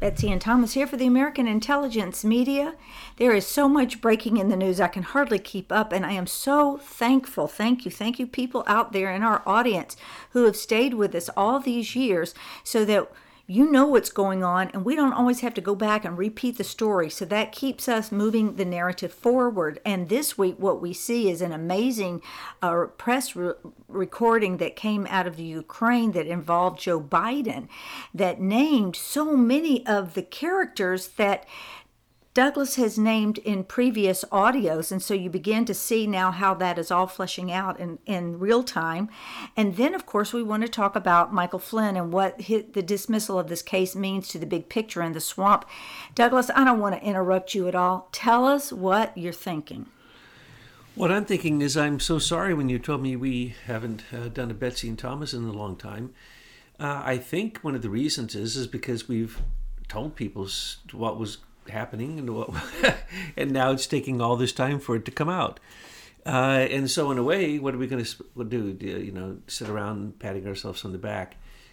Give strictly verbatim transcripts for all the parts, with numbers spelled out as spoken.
Betsy and Thomas here for the American Intelligence Media. There is so much breaking in the news, I can hardly keep up, and I am so thankful. Thank you. Thank you, people out there in our audience who have stayed with us all these years so that you know what's going on, and we don't always have to go back and repeat the story. So that keeps us moving the narrative forward. And this week, what we see is an amazing uh, press re- recording that came out of the Ukraine that involved Joe Biden, that named so many of the characters that Douglas has named in previous audios, and so you begin to see now how that is all fleshing out in, in real time. And then, of course, we want to talk about Michael Flynn and what his, the dismissal of this case means to the big picture in the swamp. Douglas, I don't want to interrupt you at all. Tell us what you're thinking. What I'm thinking is I'm so sorry when you told me we haven't uh, done a Betsy and Thomas in a long time. Uh, I think one of the reasons is is because we've told people what was happening and what, and now it's taking all this time for it to come out. Uh, and so in a way, what are we going to do? You know, sit around patting ourselves on the back.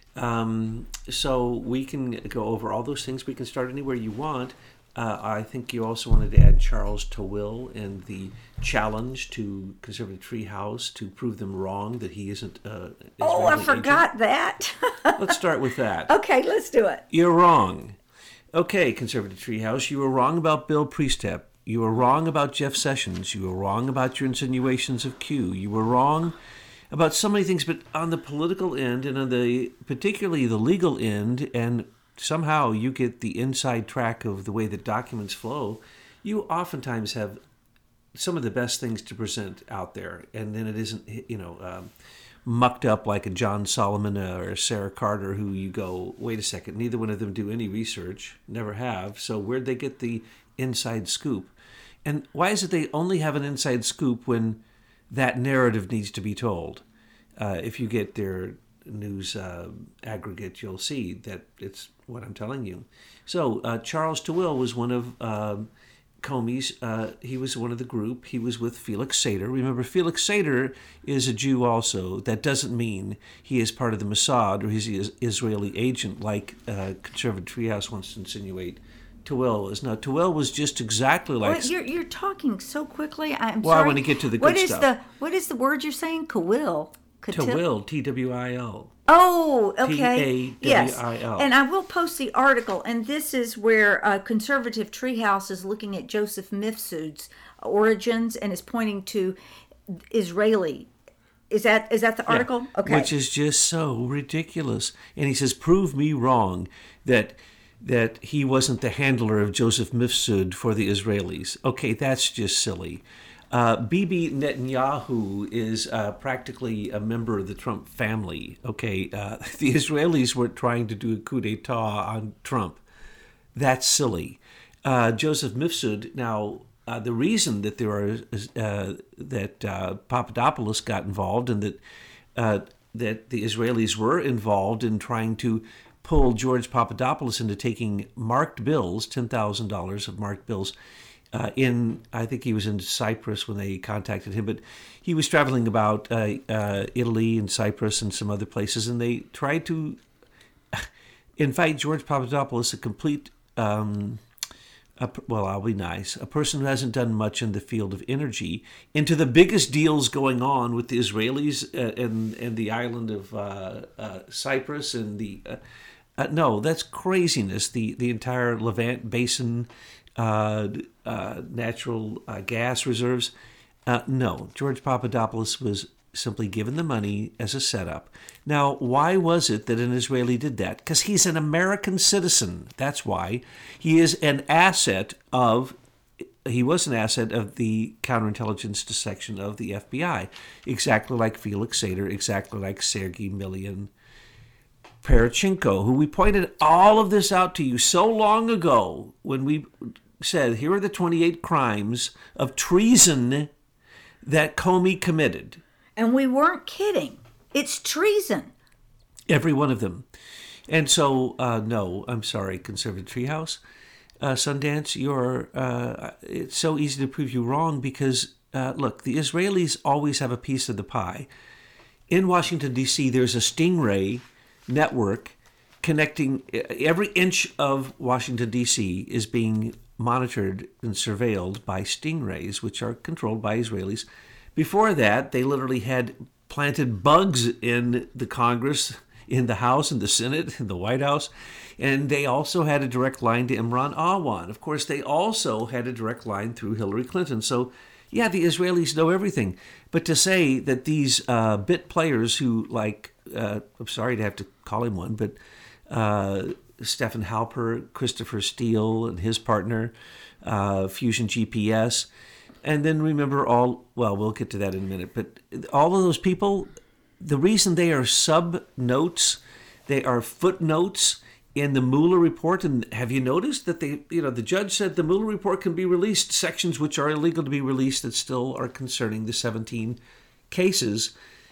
Um, so we can go over all those things. We can start anywhere you want. Uh, I think you also wanted to add Charles Tawil and the challenge to Conservative Treehouse to prove them wrong that he isn't uh Oh, I forgot agent. that. Let's start with that. Okay, let's do it. You're wrong. Okay, Conservative Treehouse, you were wrong about Bill Priestap. You were wrong about Jeff Sessions. You were wrong about your insinuations of Q. You were wrong about so many things, but on the political end and on the particularly the legal end, and somehow you get the inside track of the way that documents flow, you oftentimes have some of the best things to present out there, and then it isn't, you know, um, mucked up like a John Solomon or a Sarah Carter, who you go, wait a second, neither one of them do any research, never have, so where'd they get the inside scoop? And why is it they only have an inside scoop when that narrative needs to be told? Uh, if you get their news uh, aggregate, you'll see that it's what I'm telling you. So uh, Charles Tawil was one of uh, Comey's, uh, he was one of the group. He was with Felix Sater. Remember, Felix Sater is a Jew also. That doesn't mean he is part of the Mossad or he's an Israeli agent like uh, Conservative Treehouse wants to insinuate Tawil was. Now, Tawil was just exactly like... Well, you're, you're talking so quickly. I'm well, sorry. I want to get to the good what is stuff. The, what is the word you're saying? Kawil. Tawil, T W I L. Oh, okay. T A W I L. Yes. And I will post the article, and this is where uh, Conservative Treehouse is looking at Joseph Mifsud's origins and is pointing to Israeli. Is that is that the article? Yeah. Okay. Which is just so ridiculous. And he says, prove me wrong that that he wasn't the handler of Joseph Mifsud for the Israelis. Okay, that's just silly. Uh, Bibi Netanyahu is uh, practically a member of the Trump family. Okay, uh, the Israelis were trying to do a coup d'etat on Trump. That's silly. Uh, Joseph Mifsud. Now, uh, the reason that there are uh, that uh, Papadopoulos got involved and that uh, that the Israelis were involved in trying to pull George Papadopoulos into taking marked bills, ten thousand dollars of marked bills. Uh, in, I think he was in Cyprus when they contacted him, but he was traveling about uh, uh, Italy and Cyprus and some other places, and they tried to invite George Papadopoulos, a complete, um, a, well, I'll be nice, a person who hasn't done much in the field of energy, into the biggest deals going on with the Israelis uh, and, and the island of uh, uh, Cyprus and the, uh, uh, no, that's craziness, the, the entire Levant Basin Uh, uh, natural uh, gas reserves. Uh, no, George Papadopoulos was simply given the money as a setup. Now, why was it that an Israeli did that? Because he's an American citizen. That's why. He is an asset of, he was an asset of the counterintelligence section of the F B I, exactly like Felix Sater, exactly like Sergei Milian Parachenko, who we pointed all of this out to you so long ago when we said, here are the twenty-eight crimes of treason that Comey committed. And we weren't kidding. It's treason. Every one of them. And so, uh, no, I'm sorry, Conservative Treehouse. Uh, Sundance, you're, uh, it's so easy to prove you wrong because, uh, look, the Israelis always have a piece of the pie. In Washington, D C, there's a Stingray network connecting, every inch of Washington, D C is being monitored and surveilled by stingrays, which are controlled by Israelis. Before that, they literally had planted bugs in the Congress, in the House, in the Senate, in the White House, and they also had a direct line to Imran Awan. Of course, they also had a direct line through Hillary Clinton. So, yeah, the Israelis know everything. But to say that these uh, bit players who, like, uh, I'm sorry to have to call him one, but uh, Stephen Halper, Christopher Steele and his partner, uh, Fusion G P S, and then remember all, well, we'll get to that in a minute, but all of those people, the reason they are sub-notes, they are footnotes in the Mueller report, and have you noticed that they, you know, the judge said the Mueller report can be released, sections which are illegal to be released that still are concerning the seventeen cases,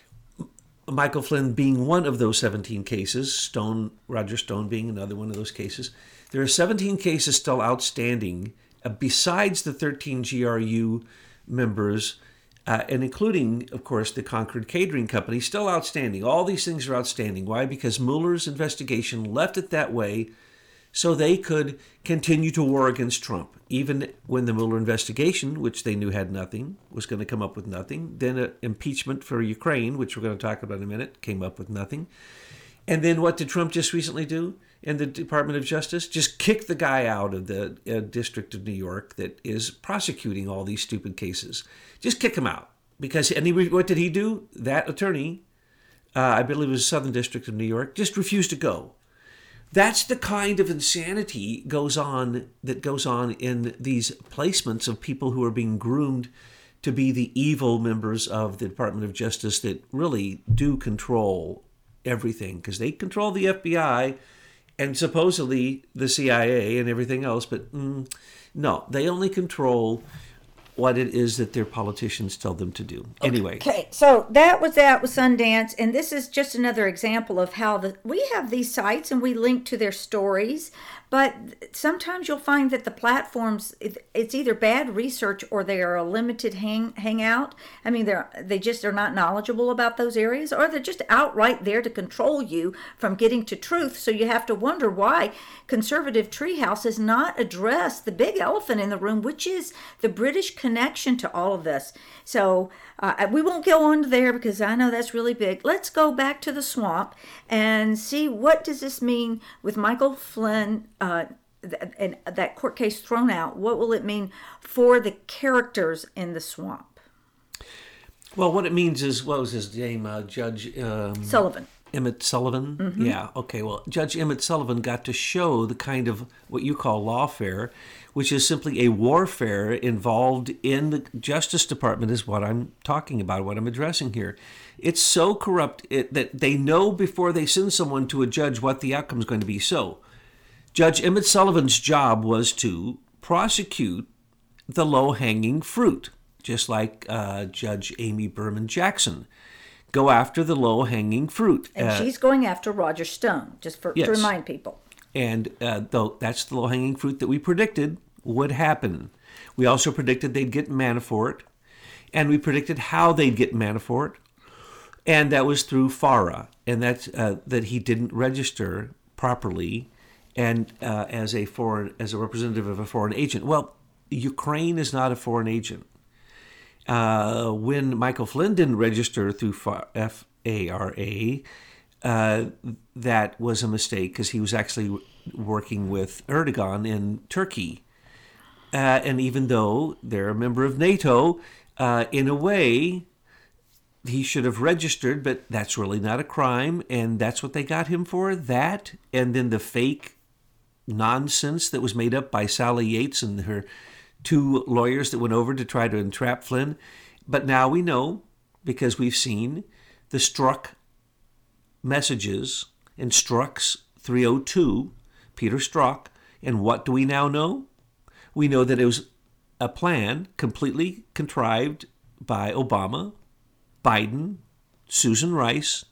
Michael Flynn being one of those seventeen cases, Stone, Roger Stone being another one of those cases. There are seventeen cases still outstanding, uh, besides the thirteen G R U members, uh, and including, of course, the Concord Catering Company, still outstanding. All these things are outstanding. Why? Because Mueller's investigation left it that way so they could continue to war against Trump, even when the Mueller investigation, which they knew had nothing, was going to come up with nothing. Then an impeachment for Ukraine, which we're going to talk about in a minute, came up with nothing. And then what did Trump just recently do in the Department of Justice? Just kick the guy out of the uh, District of New York that is prosecuting all these stupid cases. Just kick him out. Because, and he, what did he do? That attorney, uh, I believe it was Southern District of New York, just refused to go. That's the kind of insanity goes on that goes on in these placements of people who are being groomed to be the evil members of the Department of Justice that really do control everything, because they control the F B I and supposedly the C I A and everything else. But mm, no, they only control what it is that their politicians tell them to do. Anyway. Okay, so that was that with Sundance, and this is just another example of how the we have these sites and we link to their stories, but sometimes you'll find that the platforms, it, it's either bad research or they are a limited hang hangout. I mean, they're they just are not knowledgeable about those areas, or they're just outright there to control you from getting to truth. So you have to wonder why conservative treehouse has not addressed the big elephant in the room, which is the British connection to all of this. So uh, we won't go on there because I know that's really big. Let's go back to the swamp and see what does this mean with Michael Flynn uh, th- and that court case thrown out. What will it mean for the characters in the swamp? Well, what it means is, what was his name? Uh, Judge um, Sullivan. Emmett Sullivan? Mm-hmm. Yeah, okay. Well, Judge Emmett Sullivan got to show the kind of what you call lawfare, which is simply a warfare involved in the Justice Department, is what I'm talking about, what I'm addressing here. It's so corrupt it, that they know before they send someone to a judge what the outcome is going to be. So, Judge Emmett Sullivan's job was to prosecute the low-hanging fruit, just like uh, Judge Amy Berman Jackson. Go after the low-hanging fruit. And uh, she's going after Roger Stone, just for yes. to remind people. And uh, though that's the low-hanging fruit that we predicted would happen. We also predicted they'd get Manafort, and we predicted how they'd get Manafort, and that was through FARA, and that's uh, that he didn't register properly, and uh, as a foreign, as a representative of a foreign agent. Well, Ukraine is not a foreign agent. Uh, when Michael Flynn didn't register through F A R A, uh, that was a mistake because he was actually working with Erdogan in Turkey. Uh, and even though they're a member of NATO, uh, in a way, he should have registered, but that's really not a crime. And that's what they got him for, that. And then the fake nonsense that was made up by Sally Yates and her two lawyers that went over to try to entrap Flynn. But now we know, because we've seen the Strzok messages in Strzok's three oh two, Peter Strzok. And what do we now know? We know that it was a plan completely contrived by Obama, Biden, Susan Rice,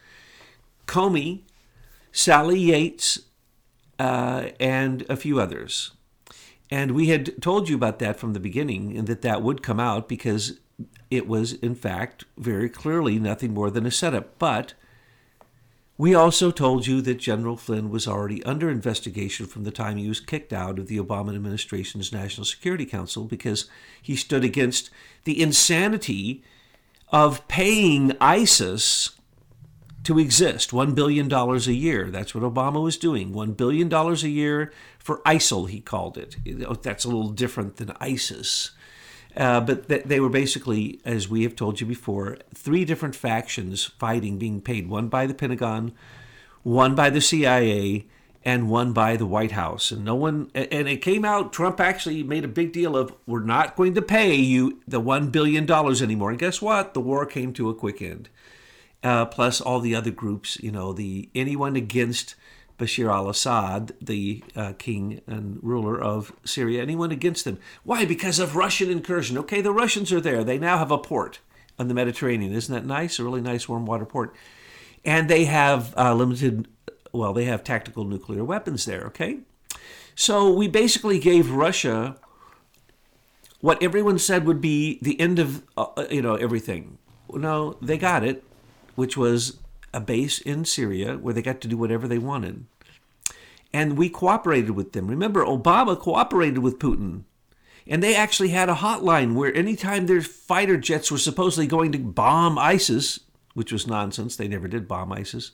Comey, Sally Yates, uh, and a few others. And we had told you about that from the beginning, and that that would come out because it was, in fact, very clearly nothing more than a setup. But We also told you that General Flynn was already under investigation from the time he was kicked out of the Obama administration's National Security Council because he stood against the insanity of paying ISIS to exist, one billion dollars a year. That's what Obama was doing, one billion dollars a year for ISIL, he called it. That's a little different than ISIS. Uh, but th- they were basically, as we have told you before, three different factions fighting, being paid, one by the Pentagon, one by the C I A, and one by the White House. And no one, and it came out, Trump actually made a big deal of, we're not going to pay you the one billion dollars anymore. And guess what? The war came to a quick end. Uh, plus all the other groups, you know, the anyone against Bashar al-Assad, the uh, king and ruler of Syria, anyone against them. Why? Because of Russian incursion. Okay, the Russians are there. They now have a port on the Mediterranean. Isn't that nice? A really nice warm water port. And they have uh, limited, well, they have tactical nuclear weapons there, okay? So we basically gave Russia what everyone said would be the end of, uh, you know, everything. No, they got it, which was a base in Syria where they got to do whatever they wanted. And we cooperated with them. Remember, Obama cooperated with Putin. And they actually had a hotline where anytime their fighter jets were supposedly going to bomb ISIS, which was nonsense, they never did bomb ISIS,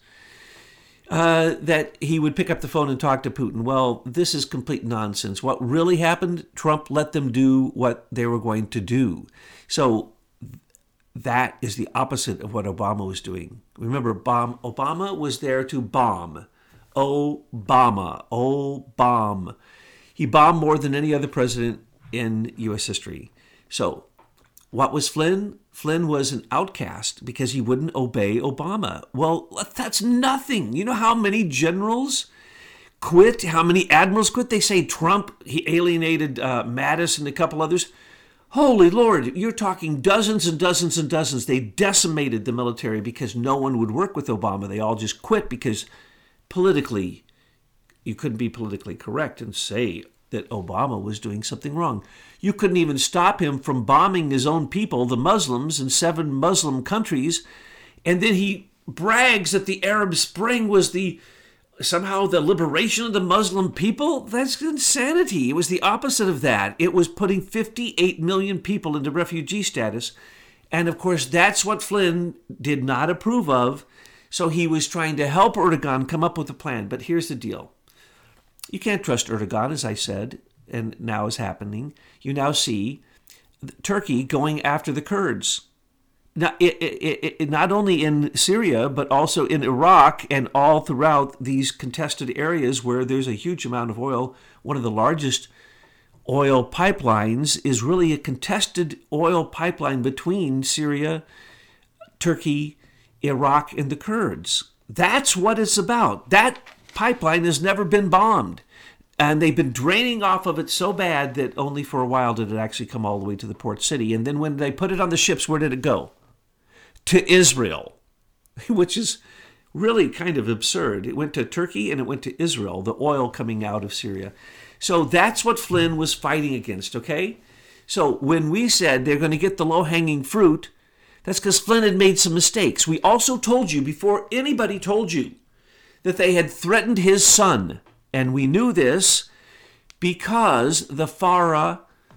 uh, that he would pick up the phone and talk to Putin. Well, this is complete nonsense. What really happened, Trump let them do what they were going to do. So that is the opposite of what Obama was doing. Remember, bomb, Obama was there to bomb. Obama. Oh, bomb. He bombed more than any other president in U S history. So what was Flynn? Flynn was an outcast because he wouldn't obey Obama. Well, that's nothing. You know how many generals quit? How many admirals quit? They say Trump, he alienated uh, Mattis and a couple others. Holy Lord, you're talking dozens and dozens and dozens. They decimated the military because no one would work with Obama. They all just quit because politically, you couldn't be politically correct and say that Obama was doing something wrong. You couldn't even stop him from bombing his own people, the Muslims, in seven Muslim countries. And then he brags that the Arab Spring was the somehow the liberation of the Muslim people. That's insanity. It was the opposite of that. It was putting fifty-eight million people into refugee status. And of course, that's what Flynn did not approve of. So he was trying to help Erdogan come up with a plan. But here's the deal. You can't trust Erdogan, as I said, and now is happening. You now see Turkey going after the Kurds. Not, it, it, it, not only in Syria, but also in Iraq and all throughout these contested areas where there's a huge amount of oil. One of the largest oil pipelines is really a contested oil pipeline between Syria, Turkey, Iraq, and the Kurds. That's what it's about. That pipeline has never been bombed. And they've been draining off of it so bad that only for a while did it actually come all the way to the port city. And then when they put it on the ships, where did it go? To Israel, which is really kind of absurd. It went to Turkey and it went to Israel, the oil coming out of Syria. So that's what Flynn was fighting against, okay? So when we said they're going to get the low-hanging fruit, that's because Flynn had made some mistakes. We also told you, before anybody told you, that they had threatened his son. And we knew this because the FARA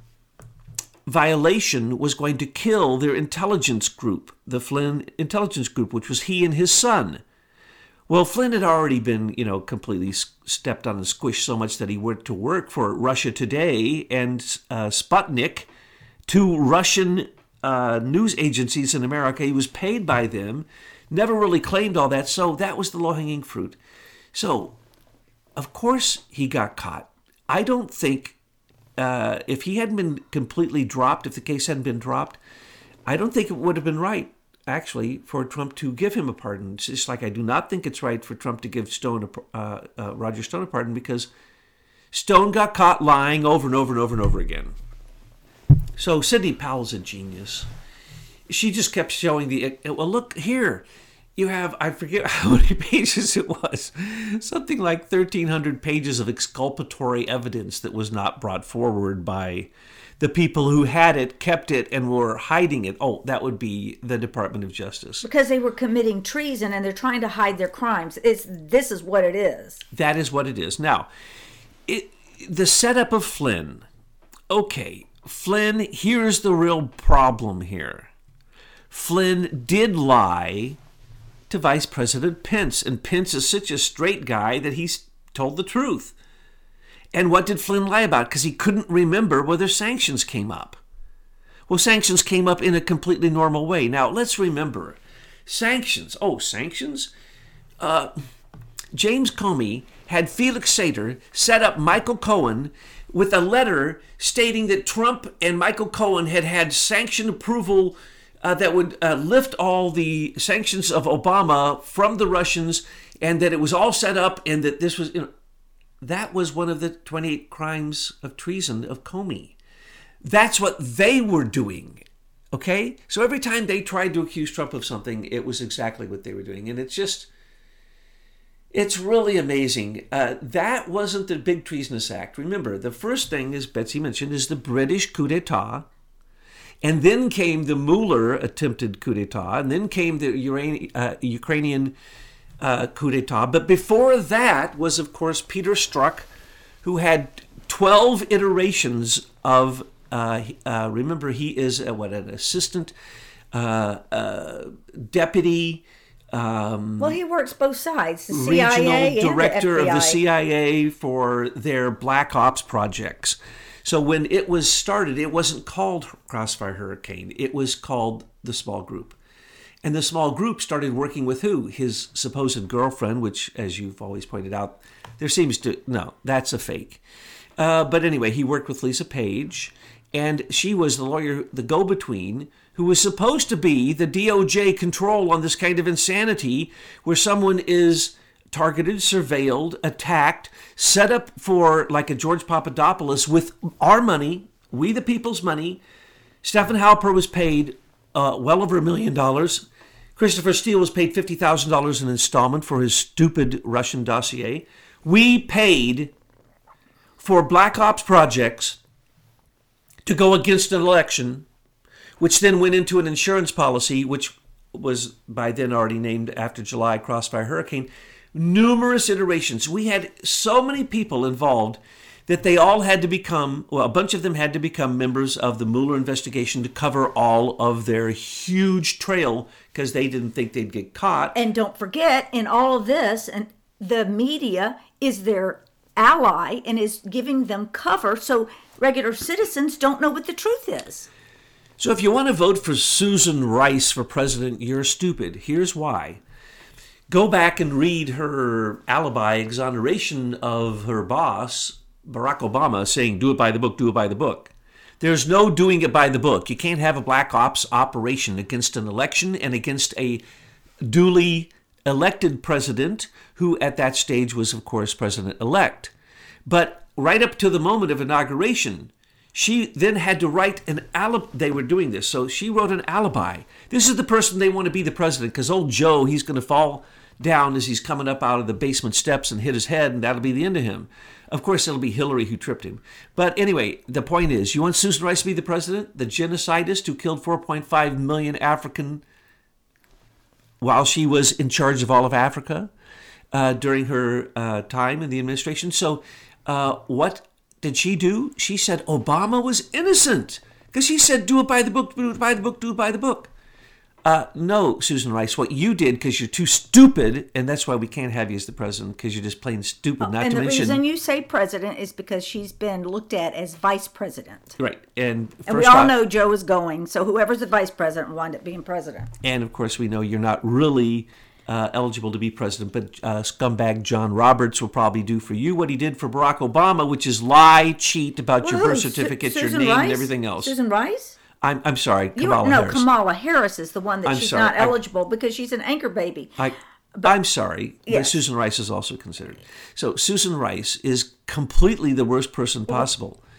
violation was going to kill their intelligence group, the Flynn intelligence group, which was he and his son. Well, Flynn had already been, you know, completely stepped on and squished so much that he went to work for Russia Today and uh, Sputnik, two Russian uh, news agencies in America. He was paid by them, never really claimed all that, so that was the low-hanging fruit. So, of course he got caught. I don't think Uh, if he hadn't been completely dropped, if the case hadn't been dropped, I don't think it would have been right, actually, for Trump to give him a pardon. It's just like I do not think it's right for Trump to give Stone a, uh, uh, Roger Stone a pardon because Stone got caught lying over and over and over and over again. So Sidney Powell's a genius. She just kept showing the, well, look here. you have, I forget how many pages it was, something like thirteen hundred pages of exculpatory evidence that was not brought forward by the people who had it, kept it, and were hiding it. Oh, that would be the Department of Justice. Because they were committing treason and they're trying to hide their crimes. It's, this is what it is. That is what it is. Now, it, the setup of Flynn. Okay, Flynn, here's the real problem here. Flynn did lie to Vice President Pence, and Pence is such a straight guy that he's told the truth. And what did Flynn lie about? Because he couldn't remember whether sanctions came up. Well, sanctions came up in a completely normal way. Now, let's remember, sanctions. Oh, sanctions? Uh, James Comey had Felix Sater set up Michael Cohen with a letter stating that Trump and Michael Cohen had had sanction approval uh, that would uh, lift all the sanctions of Obama from the Russians, and that it was all set up, and that this was, you know, that was one of the twenty-eight crimes of treason of Comey. That's what they were doing, okay? So every time they tried to accuse Trump of something, it was exactly what they were doing. And it's just, it's really amazing. Uh, that wasn't the big treasonous act. Remember, the first thing, as Betsy mentioned, is the British coup d'etat. And then came the Mueller attempted coup d'etat. And then came the Uran- uh, Ukrainian Uh, coup d'etat. But before that was, of course, Peter Strzok, who had twelve iterations of, uh, uh, remember, he is a, what, an assistant uh, uh, deputy. Um, well, he works both sides, the C I A regional director and the F B I. of the C I A for their Black Ops projects. So when it was started, it wasn't called Crossfire Hurricane. It was called the Small Group. And the small group started working with who? His supposed girlfriend, which, as you've always pointed out, there seems to, no, that's a fake. Uh, but anyway, he worked with Lisa Page, and she was the lawyer, the go-between, who was supposed to be the D O J control on this kind of insanity where someone is targeted, surveilled, attacked, set up for, like a George Papadopoulos, with our money, we the people's money. Stephen Halper was paid uh, well over a million dollars. Christopher Steele was paid fifty thousand dollars in installment for his stupid Russian dossier. We paid for Black Ops projects to go against an election, which then went into an insurance policy, which was by then already named after July Crossfire Hurricane. Numerous iterations. We had so many people involved that they all had to become, well, a bunch of them had to become members of the Mueller investigation to cover all of their huge trail because they didn't think they'd get caught. And don't forget, in all of this, and the media is their ally and is giving them cover, so regular citizens don't know what the truth is. So if you want to vote for Susan Rice for president, you're stupid. Here's why. Go back and read her alibi exoneration of her boss, Barack Obama, saying, do it by the book, do it by the book. There's no doing it by the book. You can't have a black ops operation against an election and against a duly elected president, who at that stage was, of course, president-elect. But right up to the moment of inauguration, she then had to write an alibi. They were doing this, so she wrote an alibi. This is the person they want to be the president, because old Joe, he's going to fall down as he's coming up out of the basement steps and hit his head, and that'll be the end of him. Of course, it'll be Hillary who tripped him. But anyway, the point is, you want Susan Rice to be the president, the genocidist who killed four point five million African while she was in charge of all of Africa uh, during her uh, time in the administration. So uh, what did she do? She said Obama was innocent because she said, do it by the book, do it by the book, do it by the book. Uh, no, Susan Rice, what you did, because you're too stupid, and that's why we can't have you as the president, because you're just plain stupid, oh, not and to the mention... reason you say president is because she's been looked at as vice president. Right. And, first and we all off, know Joe is going, so whoever's the vice president will wind up being president. And, of course, we know you're not really uh, eligible to be president, but uh, scumbag John Roberts will probably do for you what he did for Barack Obama, which is lie, cheat about well, your who? birth certificate, Su- your Susan name, Rice? and everything else. Susan Rice? I'm I'm sorry, You, Kamala no, Harris. Kamala Harris is the one that I'm she's sorry, not I- eligible because she's an anchor baby. I, I'm sorry, but Yes. Susan Rice is also considered. So Susan Rice is completely the worst person possible.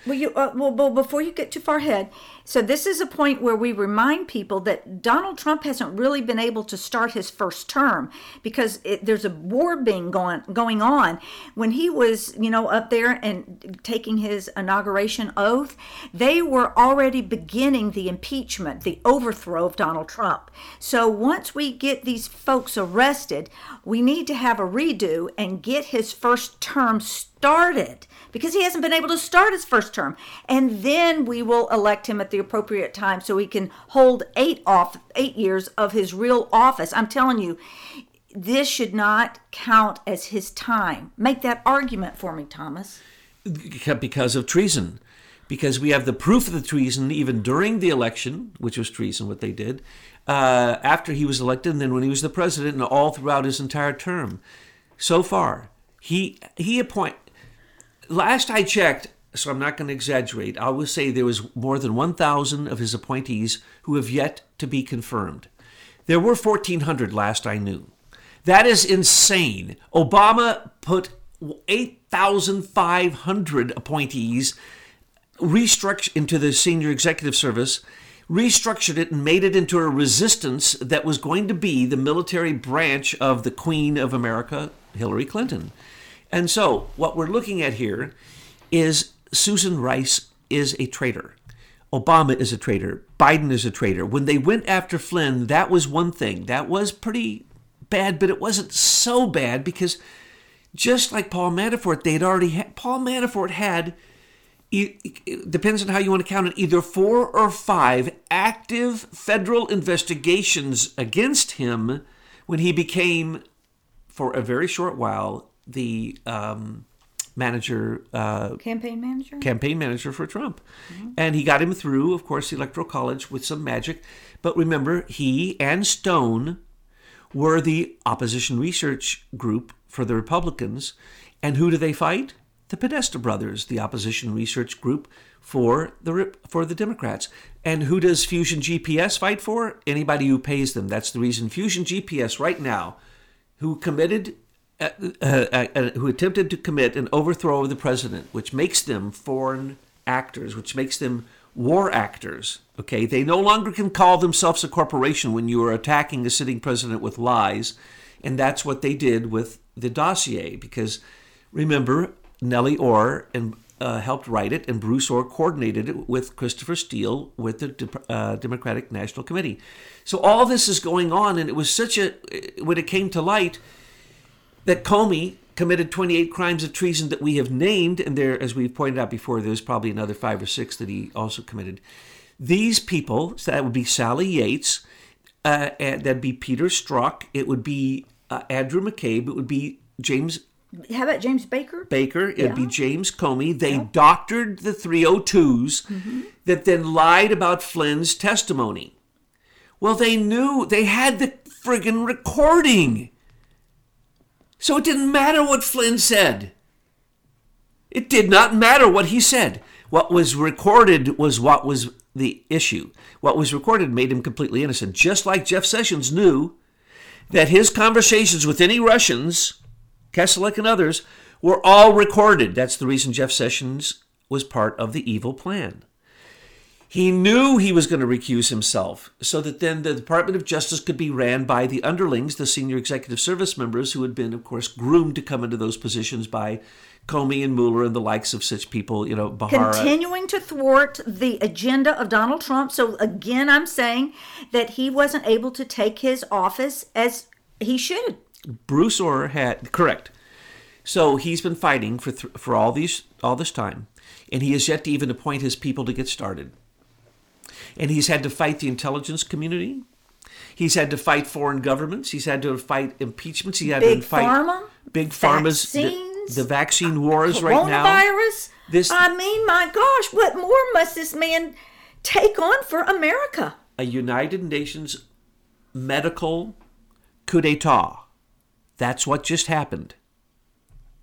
Well, you uh, well, well, before you get too far ahead, so this is a point where we remind people that Donald Trump hasn't really been able to start his first term because it, there's a war being going going on. When he was, you know, up there and taking his inauguration oath, they were already beginning the impeachment, the overthrow of Donald Trump. So once we get these folks arrested, we need to have a redo and get his first term started, because he hasn't been able to start his first term. And then we will elect him at the appropriate time so he can hold eight off eight years of his real office. I'm telling you, this should not count as his time. Make that argument for me, Thomas. Because of treason. Because we have the proof of the treason even during the election, which was treason, what they did, uh, after he was elected, and then when he was the president, and all throughout his entire term. So far, he he appoint. Last I checked, so I'm not going to exaggerate, I will say there was more than one thousand of his appointees who have yet to be confirmed. There were fourteen hundred last I knew. That is insane. Obama put eight thousand five hundred appointees restructured into the senior executive service, restructured it and made it into a resistance that was going to be the military branch of the Queen of America, Hillary Clinton. And so what we're looking at here is Susan Rice is a traitor. Obama is a traitor. Biden is a traitor. When they went after Flynn, that was one thing. That was pretty bad, but it wasn't so bad because just like Paul Manafort, they'd already had, Paul Manafort had, it depends on how you want to count it, either four or five active federal investigations against him when he became, for a very short while, the um, manager, uh, campaign manager, campaign manager for Trump. Mm-hmm. And he got him through, of course, the Electoral College with some magic. But remember, he and Stone were the opposition research group for the Republicans. And who do they fight? The Podesta brothers, the opposition research group for the for the Democrats. And who does Fusion G P S fight for? Anybody who pays them. That's the reason Fusion G P S right now, who committed Uh, uh, uh, who attempted to commit an overthrow of the president, which makes them foreign actors, which makes them war actors. Okay, they no longer can call themselves a corporation when you are attacking a sitting president with lies, and that's what they did with the dossier. Because remember, Nellie Orr and uh, helped write it, and Bruce Orr coordinated it with Christopher Steele with the uh, Democratic National Committee. So all this is going on, and it was such a when it came to light that Comey committed twenty-eight crimes of treason that we have named, and there, as we've pointed out before, there's probably another five or six that he also committed. These people, so that would be Sally Yates, uh, and that'd be Peter Strzok, it would be uh, Andrew McCabe, it would be James... How about James Baker? Baker, it'd yeah. be James Comey. They yeah. doctored the three oh twos mm-hmm. that then lied about Flynn's testimony. Well, they knew, they had the friggin' recording. So it didn't matter what Flynn said. It did not matter what he said. What was recorded was what was the issue. What was recorded made him completely innocent. Just like Jeff Sessions knew that his conversations with any Russians, Kesselek and others, were all recorded. That's the reason Jeff Sessions was part of the evil plan. He knew he was going to recuse himself so that then the Department of Justice could be ran by the underlings, the senior executive service members who had been, of course, groomed to come into those positions by Comey and Mueller and the likes of such people, you know, Bahara. Continuing to thwart the agenda of Donald Trump. So again, I'm saying that he wasn't able to take his office as he should. Bruce Orr had, correct. So he's been fighting for th- for all these all this time, and he has yet to even appoint his people to get started. And he's had to fight the intelligence community. He's had to fight foreign governments. He's had to fight impeachments. He had Big to fight pharma, big pharma's the, the vaccine wars right now. Coronavirus. This, I mean, my gosh, what more must this man take on for America? A United Nations medical coup d'etat. That's what just happened.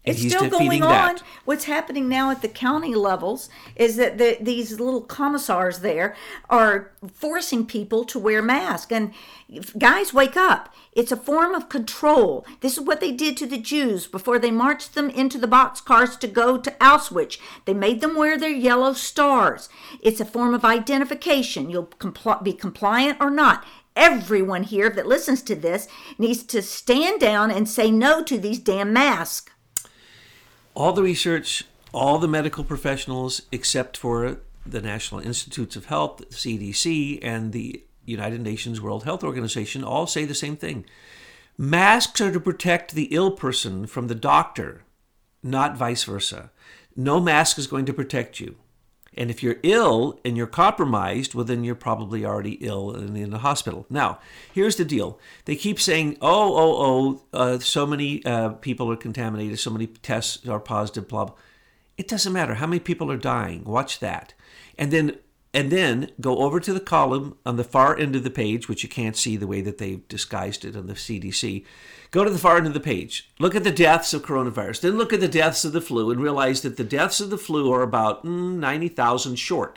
It's he's still defeating going on. that. What's happening now at the county levels is that the, these little commissars there are forcing people to wear masks. And guys, wake up. It's a form of control. This is what they did to the Jews before they marched them into the boxcars to go to Auschwitz. They made them wear their yellow stars. It's a form of identification. You'll compl- be compliant or not. Everyone here that listens to this needs to stand down and say no to these damn masks. All the research, all the medical professionals, except for the National Institutes of Health, the C D C, and the United Nations World Health Organization, all say the same thing. Masks are to protect the ill person from the doctor, not vice versa. No mask is going to protect you. And if you're ill and you're compromised, well, then you're probably already ill and in the hospital. Now, here's the deal. They keep saying, oh, oh, oh, uh, so many uh, people are contaminated, so many tests are positive, blah, blah. It doesn't matter how many people are dying. Watch that. And then and then go over to the column on the far end of the page, which you can't see the way that they've disguised it on the C D C. Go to the far end of the page. Look at the deaths of coronavirus. Then look at the deaths of the flu and realize that the deaths of the flu are about mm, ninety thousand short.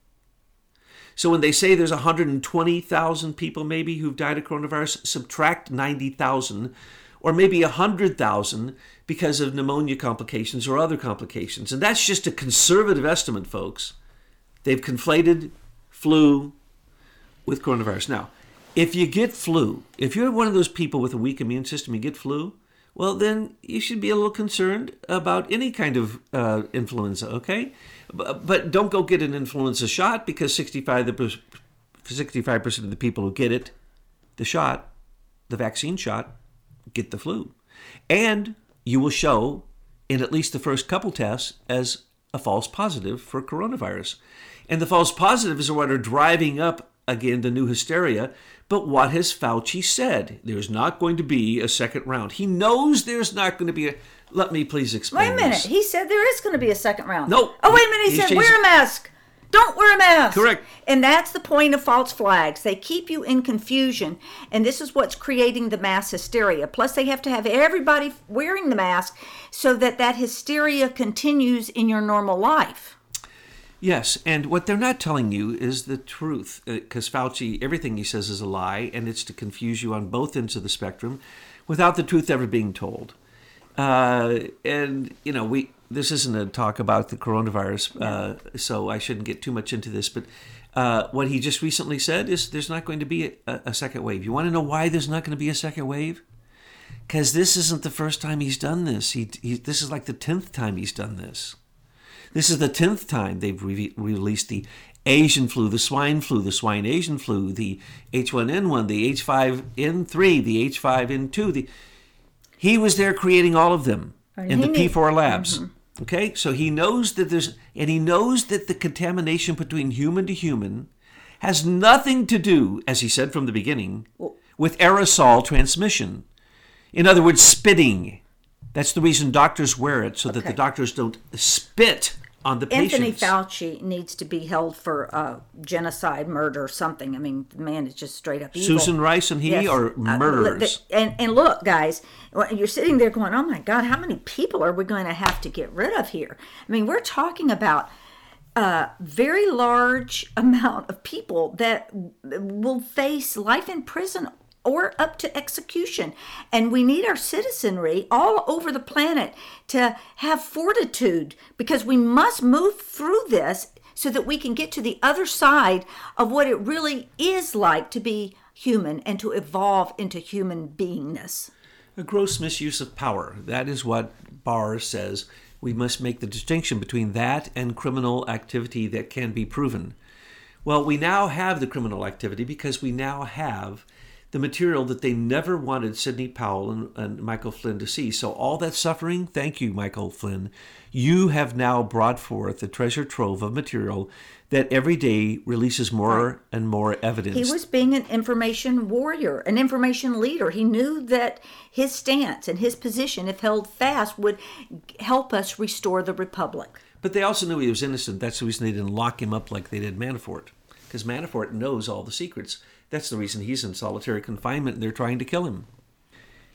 So when they say there's one hundred twenty thousand people maybe who've died of coronavirus, subtract ninety thousand or maybe one hundred thousand because of pneumonia complications or other complications. And that's just a conservative estimate, folks. They've conflated flu with coronavirus. Now, if you get flu, if you're one of those people with a weak immune system, you get flu, well, then you should be a little concerned about any kind of uh, influenza, okay? But, but don't go get an influenza shot because sixty-five percent of the people who get it, the shot, the vaccine shot, get the flu. And you will show in at least the first couple tests as a false positive for coronavirus. And the false positives are what are driving up, again, the new hysteria. But what has Fauci said? There's not going to be a second round. He knows there's not going to be a... Let me please explain Wait a minute. this. He said there is going to be a second round. No. Oh, wait a minute. He, he said changed wear it. a mask. Don't wear a mask. Correct. And that's the point of false flags. They keep you in confusion. And this is what's creating the mass hysteria. Plus, they have to have everybody wearing the mask so that that hysteria continues in your normal life. Yes, and what they're not telling you is the truth, because Fauci, everything he says is a lie, and it's to confuse you on both ends of the spectrum without the truth ever being told. Uh, and, you know, we this isn't a talk about the coronavirus, uh, so I shouldn't get too much into this, but uh, what he just recently said is there's not going to be a, a second wave. You want to know why there's not going to be a second wave? Because this isn't the first time he's done this. He, he This is like the tenth time he's done this. This is the tenth time they've re- released the Asian flu, the swine flu, the swine Asian flu, the H one N one, the H five N three, the H five N two. The... He was there creating all of them And in the he P four knew- labs. Mm-hmm. Okay, so he knows that there's, and he knows that the contamination between human to human has nothing to do, as he said from the beginning, with aerosol transmission. In other words, spitting. That's the reason doctors wear it, so that Okay. the doctors don't spit on the Anthony patients. Fauci needs to be held for uh, genocide, murder, something. I mean, the man is just straight up evil. Susan Rice and he Yes. are Uh, murderers. the- and, and look, guys, you're sitting there going, oh my God, how many people are we going to have to get rid of here? I mean, we're talking about a very large amount of people that will face life in prison or up to execution. And we need our citizenry all over the planet to have fortitude, because we must move through this so that we can get to the other side of what it really is like to be human and to evolve into human beingness. A gross misuse of power. That is what Barr says. We must make the distinction between that and criminal activity that can be proven. Well, we now have the criminal activity because we now have the material that they never wanted Sidney Powell and, and Michael Flynn to see. So all that suffering, thank you, Michael Flynn. You have now brought forth a treasure trove of material that every day releases more right. and more evidence. He was being an information warrior, an information leader. He knew that his stance and his position, if held fast, would help us restore the republic. But they also knew he was innocent. That's the reason they didn't lock him up like they did Manafort, because Manafort knows all the secrets. That's the reason he's in solitary confinement and they're trying to kill him.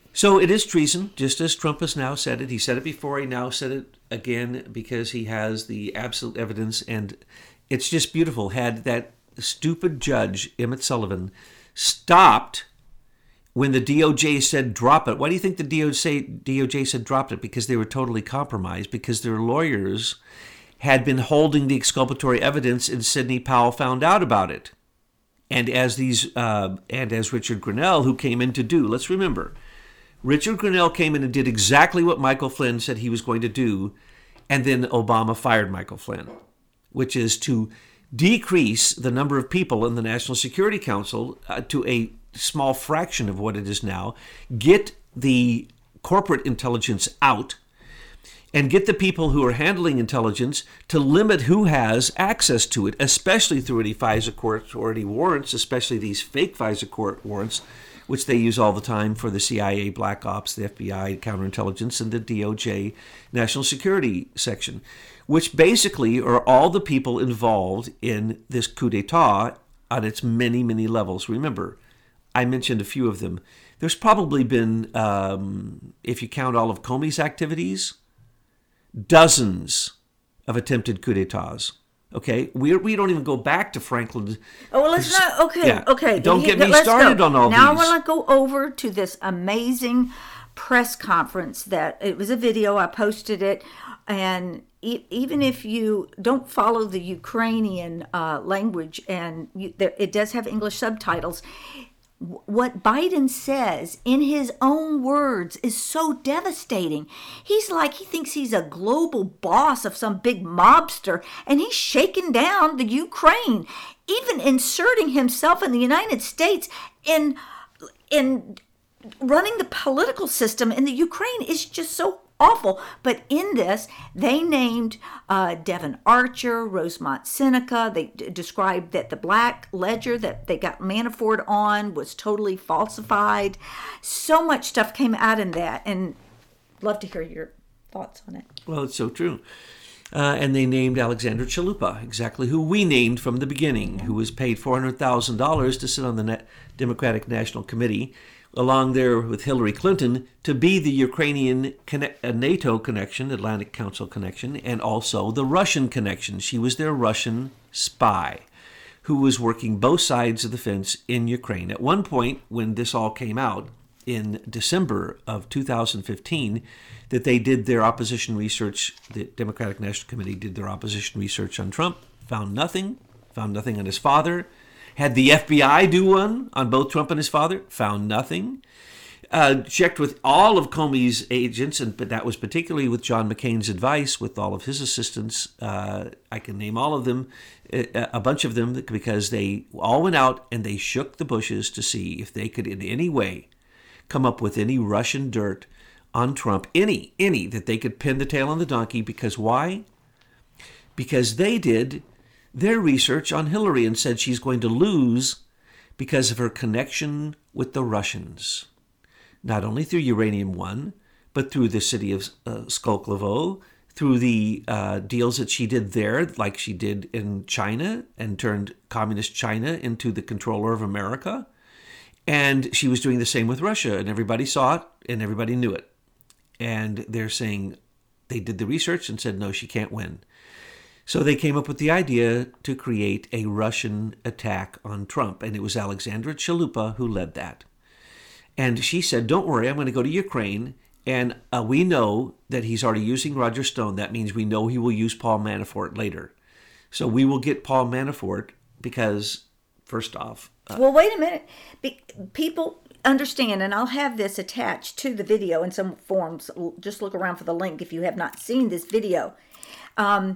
So it is treason, just as Trump has now said it. He said it before, he now said it again because he has the absolute evidence. And it's just beautiful. Had that stupid judge, Emmett Sullivan, stopped when the D O J said drop it. Why do you think the D O J, D O J said drop it? Because they were totally compromised, because their lawyers had been holding the exculpatory evidence and Sidney Powell found out about it. And as these, uh, and as Richard Grenell, who came in to do, let's remember, Richard Grenell came in and did exactly what Michael Flynn said he was going to do, and then Obama fired Michael Flynn, which is to decrease the number of people in the National Security Council uh, to a small fraction of what it is now, get the corporate intelligence out, and get the people who are handling intelligence to limit who has access to it, especially through any FISA court authority warrants, especially these fake FISA court warrants, which they use all the time for the C I A, Black Ops, the F B I, counterintelligence, and the D O J National Security section, which basically are all the people involved in this coup d'etat on its many, many levels. Remember, I mentioned a few of them. There's probably been, um, if you count all of Comey's activities, dozens of attempted coup d'etats. Okay, we we don't even go back to Franklin. Oh, well, let's not. Okay, yeah. okay. Don't get me let's started go. on all now these. Now I want to go over to this amazing press conference that it was a video. I posted it, and e- even if you don't follow the Ukrainian uh, language, and you, there, it does have English subtitles. What Biden says in his own words is so devastating. He's like, he thinks he's a global boss of some big mobster, and he's shaking down the Ukraine, even inserting himself in the United States in in running the political system in the Ukraine is just so awful. But in this, they named uh, Devon Archer, Rosemont Seneca. They d- described that the black ledger that they got Manafort on was totally falsified. So much stuff came out in that, and love to hear your thoughts on it. Well, it's so true. Uh, and they named Alexandra Chalupa, exactly who we named from the beginning, who was paid four hundred thousand dollars to sit on the Na- Democratic National Committee, along there with Hillary Clinton, to be the Ukrainian connect, uh, NATO connection, Atlantic Council connection, and also the Russian connection. She was their Russian spy who was working both sides of the fence in Ukraine. At one point, when this all came out in December of two thousand fifteen, that they did their opposition research, the Democratic National Committee did their opposition research on Trump, found nothing, found nothing on his father. Had the F B I do one on both Trump and his father, found nothing. Uh, checked with all of Comey's agents, and but that was particularly with John McCain's advice, with all of his assistants. Uh, I can name all of them, a, a bunch of them, because they all went out and they shook the bushes to see if they could in any way come up with any Russian dirt on Trump, any, any, that they could pin the tail on the donkey. Because why? Because they did their research on Hillary and said she's going to lose because of her connection with the Russians. Not only through Uranium One, but through the city of uh, Skolkovo, through the uh, deals that she did there, like she did in China and turned communist China into the controller of America. And she was doing the same with Russia, and everybody saw it and everybody knew it. And they're saying they did the research and said, no, she can't win. So they came up with the idea to create a Russian attack on Trump, and it was Alexandra Chalupa who led that. And she said, don't worry, I'm going to go to Ukraine, and uh, we know that he's already using Roger Stone. That means we know he will use Paul Manafort later. So we will get Paul Manafort because, first off... Uh, well, wait a minute. Be- people understand, and I'll have this attached to the video in some forms. Just look around for the link if you have not seen this video. Um...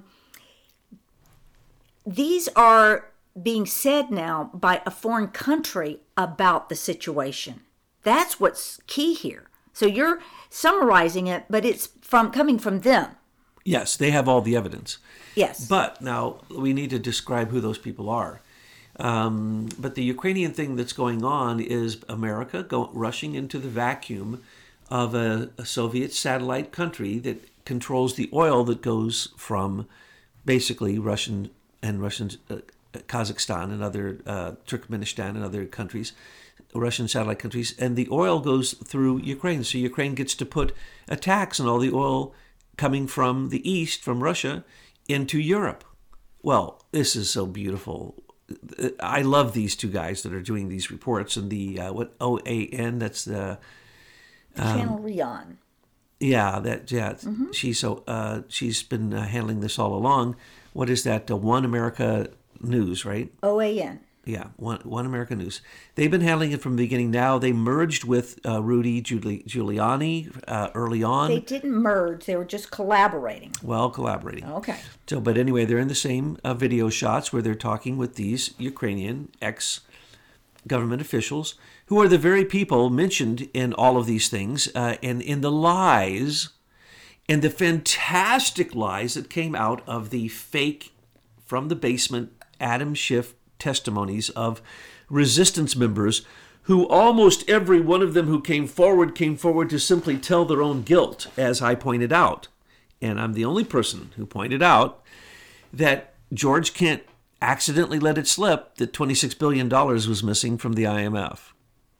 These are being said now by a foreign country about the situation. That's what's key here. So you're summarizing it, but it's from coming from them. Yes, they have all the evidence. Yes. But now we need to describe who those people are. Um, but the Ukrainian thing that's going on is America go, rushing into the vacuum of a, a Soviet satellite country that controls the oil that goes from basically Russian and Russian, uh, Kazakhstan and other, uh, Turkmenistan and other countries Russian satellite countries, and the oil goes through Ukraine. So Ukraine gets to put a tax on all the oil coming from the east, from Russia, into Europe. Well, this is so beautiful. I love these two guys that are doing these reports, and the uh, what O A N, that's the um, Channel Rion. Yeah, that yeah. Mm-hmm. She's so uh, she's been uh, handling this all along. What is that? Uh, One America News, right? O A N. Yeah, One One America News. They've been handling it from the beginning. Now they merged with uh, Rudy Giuli- Giuliani uh, early on. They didn't merge; they were just collaborating. Well, collaborating. Okay. So, but anyway, they're in the same uh, video shots where they're talking with these Ukrainian ex-government officials, who are the very people mentioned in all of these things, uh, and in the lies, and the fantastic lies that came out of the fake, from the basement, Adam Schiff testimonies of resistance members, who almost every one of them who came forward came forward to simply tell their own guilt, as I pointed out. And I'm the only person who pointed out that George Kent accidentally let it slip that twenty-six billion dollars was missing from the I M F.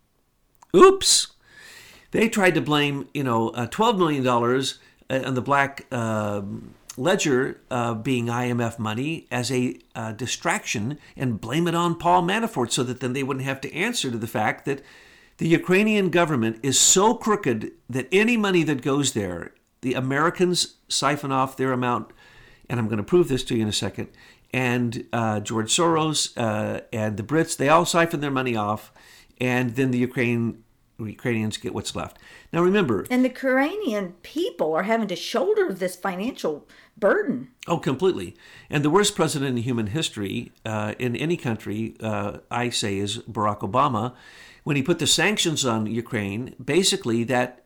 Oops! They tried to blame, you know, uh, twelve million dollars on the black uh, ledger uh, being I M F money as a uh, distraction, and blame it on Paul Manafort, so that then they wouldn't have to answer to the fact that the Ukrainian government is so crooked that any money that goes there, the Americans siphon off their amount, and I'm going to prove this to you in a second, and uh, George Soros uh, and the Brits, they all siphon their money off, and then the Ukraine Ukrainians get what's left. Now remember... And the Ukrainian people are having to shoulder this financial burden. Oh, completely. And the worst president in human history, uh, in any country, uh, I say, is Barack Obama. When he put the sanctions on Ukraine, basically that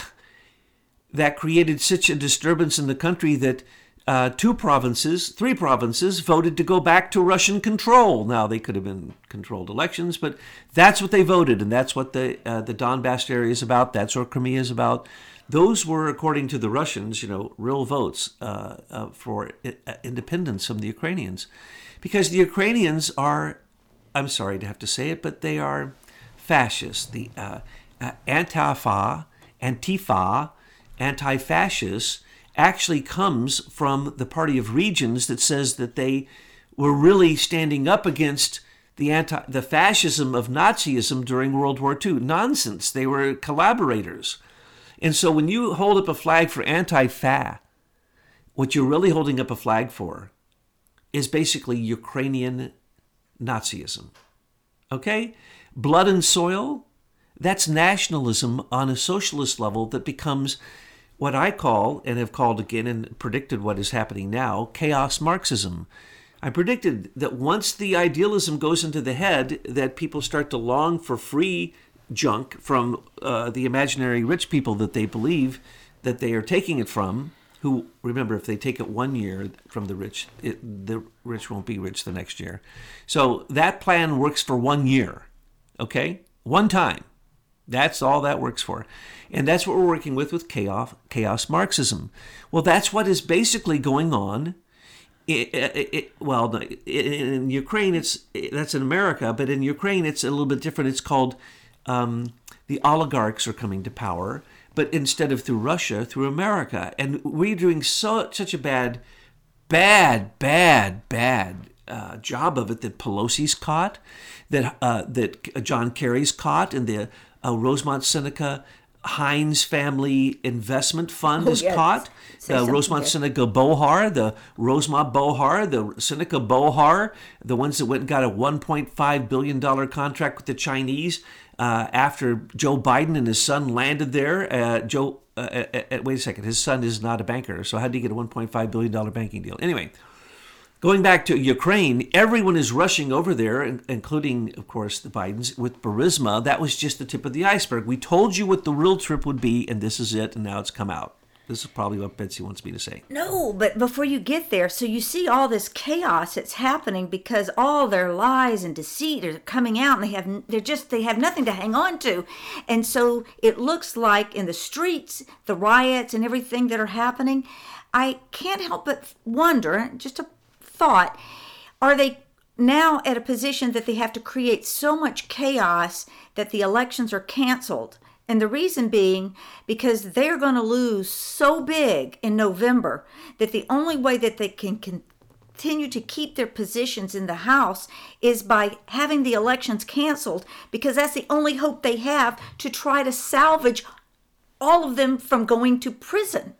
that created such a disturbance in the country that uh, two provinces, three provinces, voted to go back to Russian control. Now, they could have been controlled elections, but that's what they voted, and that's what the uh, the Donbass area is about. That's what Crimea is about. Those were, according to the Russians, you know, real votes uh, uh, for independence from the Ukrainians. Because the Ukrainians are, I'm sorry to have to say it, but they are fascists. The uh, uh, Antifa, Antifa, anti-fascists actually comes from the Party of Regions that says that they were really standing up against the anti, the fascism of Nazism during World War Two. Nonsense. They were collaborators. And so when you hold up a flag for anti-fa, what you're really holding up a flag for is basically Ukrainian Nazism. Okay? Blood and soil, that's nationalism on a socialist level that becomes what I call, and have called again and predicted what is happening now, chaos Marxism. I predicted that once the idealism goes into the head, that people start to long for free junk from uh, the imaginary rich people that they believe that they are taking it from, who, remember, if they take it one year from the rich, it, the rich won't be rich the next year. So that plan works for one year, okay? One time. That's all that works for. And that's what we're working with with chaos, chaos Marxism. Well, that's what is basically going on. It, it, it, well, in Ukraine, it's that's in America, but in Ukraine, it's a little bit different. It's called um, the oligarchs are coming to power, but instead of through Russia, through America. And we're doing so such a bad, bad, bad, bad uh, job of it that Pelosi's caught, that uh, that John Kerry's caught, and the uh, Rosemont Seneca Heinz Family Investment Fund oh, is yes. caught. The Rosemont there. Seneca Bohar, the Rosemont Bohar, the Seneca Bohar, the ones that went and got a one point five billion dollars contract with the Chinese uh, after Joe Biden and his son landed there. Uh, Joe, uh, uh, uh, wait a second, his son is not a banker, so how did he get a one point five billion dollars banking deal? Anyway, going back to Ukraine, everyone is rushing over there, including, of course, the Bidens, with Burisma. That was just the tip of the iceberg. We told you what the real trip would be, and this is it, and now it's come out. This is probably what Betsy wants me to say. No, but before you get there, so you see all this chaos that's happening because all their lies and deceit are coming out, and they have they're just they have nothing to hang on to, and so it looks like in the streets, the riots and everything that are happening. I can't help but wonder, just a thought, are they now at a position that they have to create so much chaos that the elections are canceled. And the reason being because they're going to lose so big in November that the only way that they can continue to keep their positions in the House is by having the elections canceled, because that's the only hope they have to try to salvage all of them from going to prison.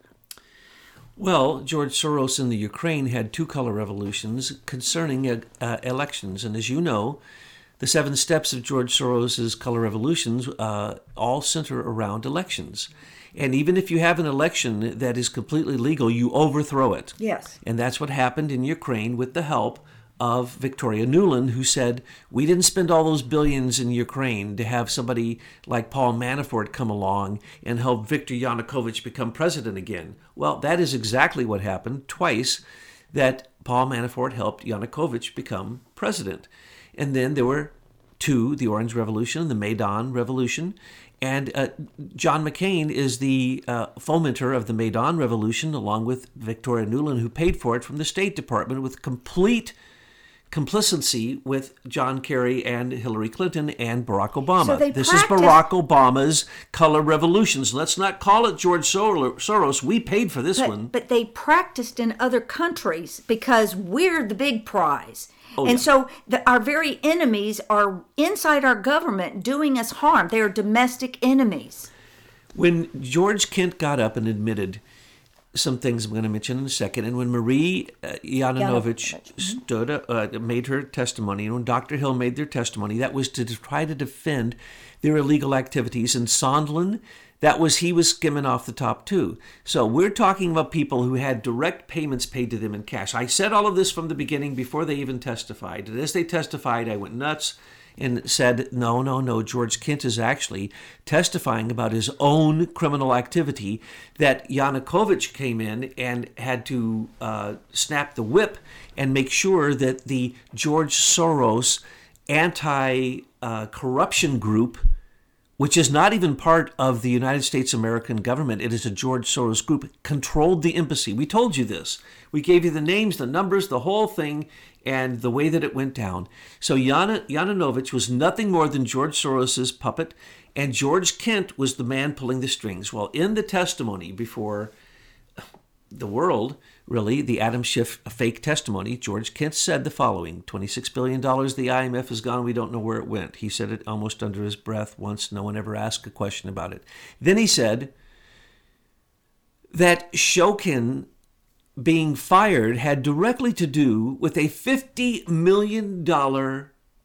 Well, George Soros in the Ukraine had two color revolutions concerning uh, uh, elections. And as you know, the seven steps of George Soros's color revolutions uh, all center around elections. And even if you have an election that is completely legal, you overthrow it. Yes. And that's what happened in Ukraine with the help of Victoria Nuland, who said, we didn't spend all those billions in Ukraine to have somebody like Paul Manafort come along and help Viktor Yanukovych become president again. Well, that is exactly what happened twice, that Paul Manafort helped Yanukovych become president. And then there were two, the Orange Revolution and the Maidan Revolution. And uh, John McCain is the uh, fomenter of the Maidan Revolution, along with Victoria Nuland, who paid for it from the State Department with complete complicity with John Kerry and Hillary Clinton and Barack Obama. So they this practice- is Barack Obama's color revolutions. Let's not call it George Soros. We paid for this but, one. But they practiced in other countries because we're the big prize. Oh, and yeah. so the, our very enemies are inside our government doing us harm. They are domestic enemies. When George Kent got up and admitted some things I'm going to mention in a second, and when Marie uh, Yovanovitch Yovanovitch. stood up, uh, made her testimony, and when Doctor Hill made their testimony, that was to try to defend their illegal activities. And Sondland, that was, he was skimming off the top too. So we're talking about people who had direct payments paid to them in cash. I said all of this from the beginning before they even testified. And as they testified, I went nuts and said, no, no, no, George Kent is actually testifying about his own criminal activity, that Yanukovych came in and had to uh, snap the whip and make sure that the George Soros anti-corruption uh, group, which is not even part of the United States American government, it is a George Soros group, controlled the embassy. We told you this. We gave you the names, the numbers, the whole thing, and the way that it went down. So Yana, Yovanovitch was nothing more than George Soros's puppet, and George Kent was the man pulling the strings. Well, in the testimony before the world, really, the Adam Schiff fake testimony, George Kent said the following: twenty-six billion dollars, the I M F is gone, we don't know where it went. He said it almost under his breath once. No one ever asked a question about it. Then he said that Shokin being fired had directly to do with a fifty million dollars,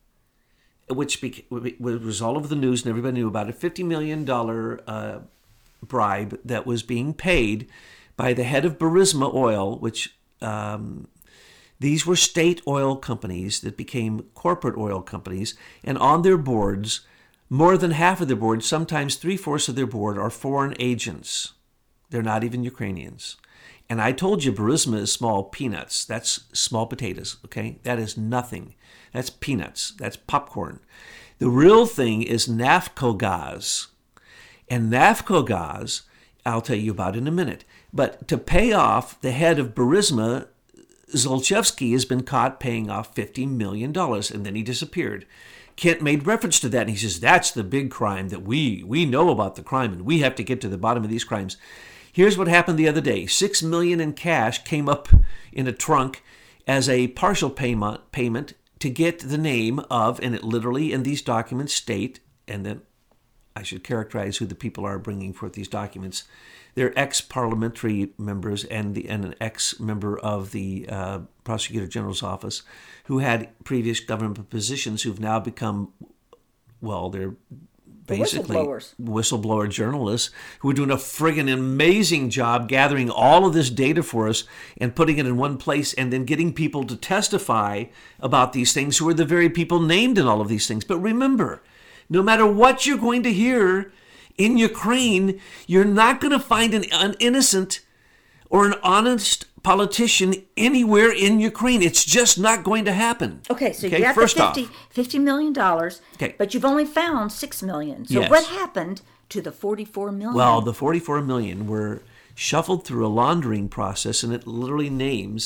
which became, was all over the news and everybody knew about it, fifty million dollars uh, bribe that was being paid by the head of Burisma Oil, which um, these were state oil companies that became corporate oil companies, and on their boards, more than half of their board, sometimes three-fourths of their board, are foreign agents. They're not even Ukrainians. And I told you Burisma is small peanuts. That's small potatoes, okay? That is nothing. That's peanuts. That's popcorn. The real thing is Naftogaz. And Naftogaz, I'll tell you about in a minute. But to pay off the head of Burisma, Zlochevsky has been caught paying off fifty million dollars, and then he disappeared. Kent made reference to that, and he says, that's the big crime that we, we know about the crime, and we have to get to the bottom of these crimes. Here's what happened the other day. Six million dollars in cash came up in a trunk as a partial payment payment to get the name of, and it literally in these documents state, and then I should characterize who the people are bringing forth these documents. They're ex-parliamentary members and, the, and an ex-member of the uh, Prosecutor General's office who had previous government positions who've now become, well, they're basically whistleblowers. whistleblower journalists who are doing a friggin' amazing job gathering all of this data for us and putting it in one place and then getting people to testify about these things who are the very people named in all of these things. But remember, no matter what you're going to hear in Ukraine, you're not going to find an, an innocent or an honest politician anywhere in Ukraine. It's just not going to happen. Okay, so okay? you got First the fifty, off, fifty million dollars, okay. but you've only found six million dollars. So Yes. what happened to the forty-four million Well, dollars? the forty-four million dollars were shuffled through a laundering process, and it literally names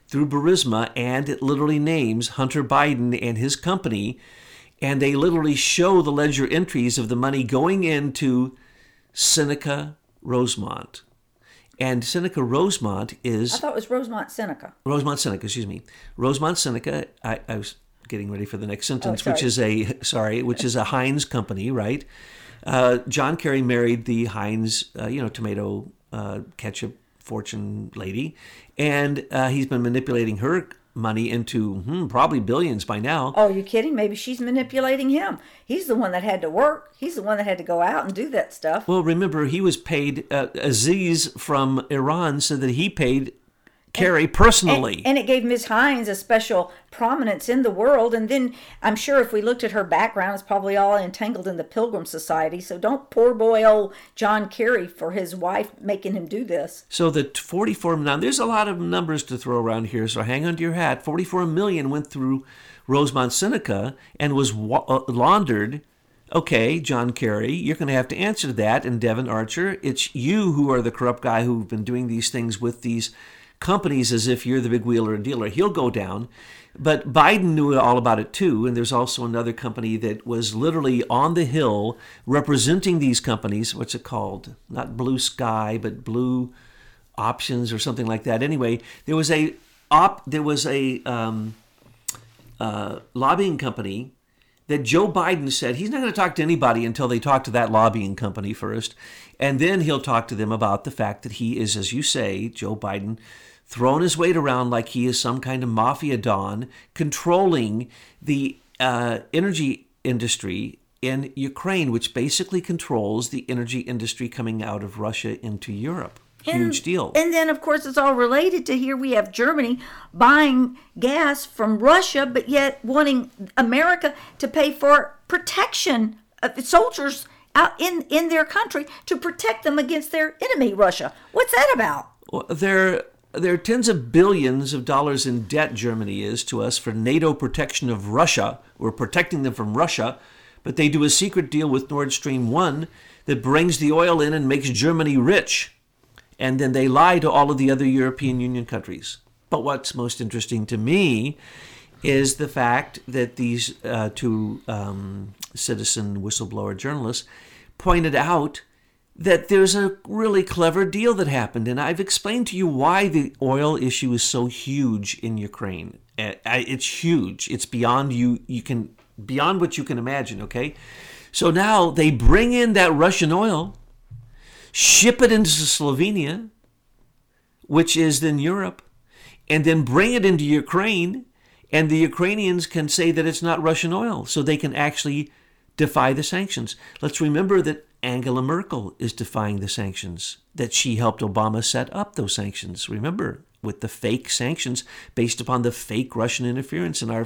through Burisma, and it literally names Hunter Biden and his company, and they literally show the ledger entries of the money going into Seneca Rosemont. And Seneca Rosemont is... I thought it was Rosemont Seneca. Rosemont Seneca, excuse me. Rosemont Seneca, I, I was getting ready for the next sentence, oh, which is a, sorry, which is a Heinz company, right? Uh, John Kerry married the Heinz, uh, you know, tomato uh, ketchup fortune lady, and uh, he's been manipulating her money into hmm, probably billions by now. Oh, you kidding? Maybe she's manipulating him. He's the one that had to work. He's the one that had to go out and do that stuff. Well, remember, he was paid, uh, Aziz from Iran said that he paid Kerry and, personally. And, and it gave Miz Hines a special prominence in the world. And then I'm sure if we looked at her background, it's probably all entangled in the Pilgrim Society. So don't poor boy old John Kerry for his wife making him do this. So the forty-four, now there's a lot of numbers to throw around here, so hang on to your hat. forty-four million went through Rosemont Seneca and was wa- uh, laundered. Okay, John Kerry, you're going to have to answer that. And Devon Archer, it's you who are the corrupt guy who've been doing these things with these companies as if you're the big wheeler and dealer. He'll go down. But Biden knew all about it too. And there's also another company that was literally on the Hill representing these companies. What's it called? Not Blue Sky, but Blue Options or something like that. Anyway, there was a op. There was a um, uh, lobbying company that Joe Biden said he's not going to talk to anybody until they talk to that lobbying company first. And then he'll talk to them about the fact that he is, as you say, Joe Biden, throwing his weight around like he is some kind of mafia don, controlling the uh, energy industry in Ukraine, which basically controls the energy industry coming out of Russia into Europe. Huge and, deal. And then, of course, it's all related to here we have Germany buying gas from Russia, but yet wanting America to pay for protection of soldiers out in, in their country to protect them against their enemy, Russia. What's that about? Well, there, there are tens of billions of dollars in debt Germany is to us for NATO protection of Russia. We're protecting them from Russia, but they do a secret deal with Nord Stream one that brings the oil in and makes Germany rich. And then they lie to all of the other European Union countries. But what's most interesting to me is the fact that these uh, two um, citizen whistleblower journalists pointed out that there's a really clever deal that happened. And I've explained to you why the oil issue is so huge in Ukraine. It's huge. It's beyond you. You can beyond what you can imagine. Okay, so now they bring in that Russian oil, ship it into Slovenia, which is then Europe, and then bring it into Ukraine, and the Ukrainians can say that it's not Russian oil, so they can actually defy the sanctions. Let's remember that Angela Merkel is defying the sanctions, that she helped Obama set up those sanctions. Remember, with the fake sanctions based upon the fake Russian interference in our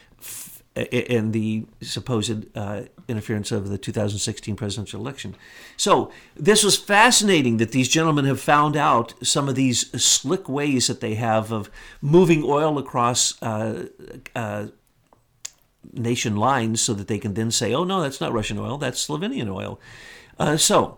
in the supposed uh, interference of the two thousand sixteen presidential election. So this was fascinating that these gentlemen have found out some of these slick ways that they have of moving oil across uh, uh, nation lines so that they can then say, oh, no, that's not Russian oil, that's Slovenian oil. Uh, so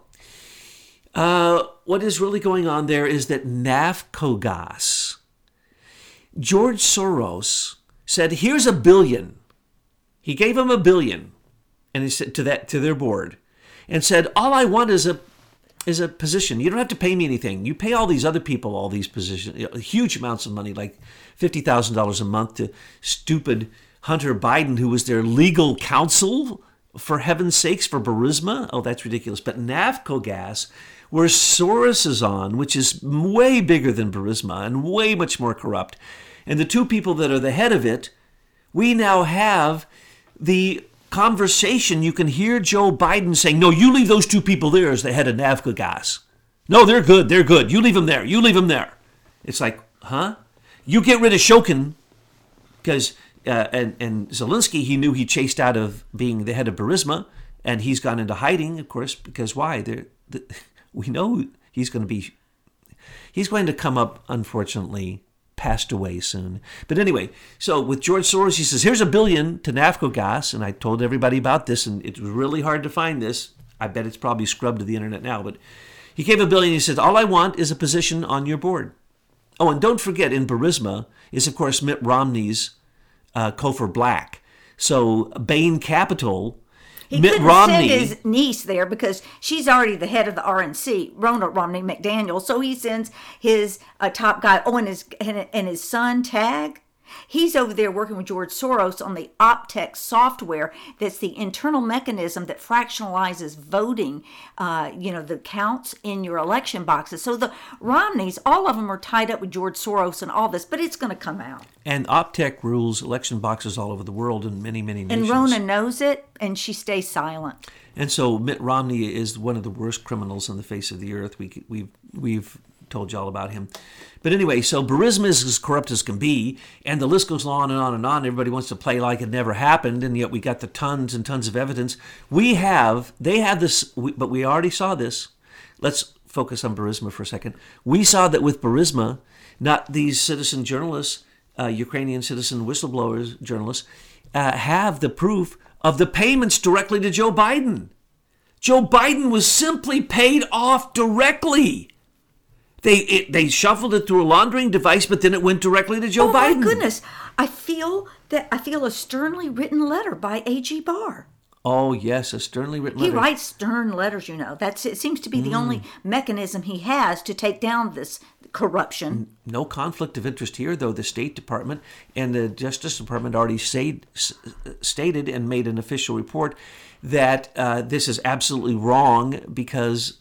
uh, what is really going on there is that Nafkogas, George Soros said, here's a billion. He gave them a billion, and he said to that to their board, and said, "All I want is a is a position. You don't have to pay me anything. You pay all these other people all these positions, you know, huge amounts of money, like fifty thousand dollars a month to stupid Hunter Biden, who was their legal counsel, for heaven's sakes, for Burisma. Oh, that's ridiculous. But Nafkogas, where Soros is on, which is way bigger than Burisma and way much more corrupt, and the two people that are the head of it, we now have the conversation. You can hear Joe Biden saying, no, you leave those two people there as the head of Nafkogas. No, they're good. They're good. You leave them there. You leave them there. It's like, huh? You get rid of Shokin because, uh, and, and Zelensky, he knew he chased out of being the head of Burisma, and he's gone into hiding, of course, because why? They're, the, we know he's going to be, he's going to come up, unfortunately, passed away soon. But anyway, so with George Soros, he says, here's a billion to Nafkogas, and I told everybody about this, and it was really hard to find this. I bet it's probably scrubbed to the internet now, but he gave a billion. He said, all I want is a position on your board. Oh, and don't forget, in Burisma is, of course, Mitt Romney's uh, Cofer Black. So Bain Capital, He Mitt couldn't Romney. send his niece there because she's already the head of the R N C, Rona Romney McDaniel. So he sends his uh, top guy, oh, and his, and, and his son, Tag. He's over there working with George Soros on the Optex software that's the internal mechanism that fractionalizes voting, uh, you know, the counts in your election boxes. So the Romneys, all of them are tied up with George Soros and all this, but it's going to come out. And Optech rules election boxes all over the world in many, many nations. And Rona knows it, and she stays silent. And so Mitt Romney is one of the worst criminals on the face of the earth. We, we've, we've told you all about him. But anyway, so Burisma is as corrupt as can be, and the list goes on and on and on. Everybody wants to play like it never happened, and yet we got the tons and tons of evidence. We have, they have this, but we already saw this. Let's focus on Burisma for a second. We saw that with Burisma, not these citizen journalists, uh, Ukrainian citizen whistleblowers journalists, uh, have the proof of the payments directly to Joe Biden. Joe Biden was simply paid off directly. They it, they shuffled it through a laundering device, but then it went directly to Joe oh, Biden. Oh my goodness! I feel that I feel a sternly written letter by A G Barr. Oh yes, a sternly written letter. He writes stern letters, you know. That's it. Seems to be the mm. only mechanism he has to take down this corruption. No conflict of interest here, though. The State Department and the Justice Department already say, stated and made an official report that uh, this is absolutely wrong because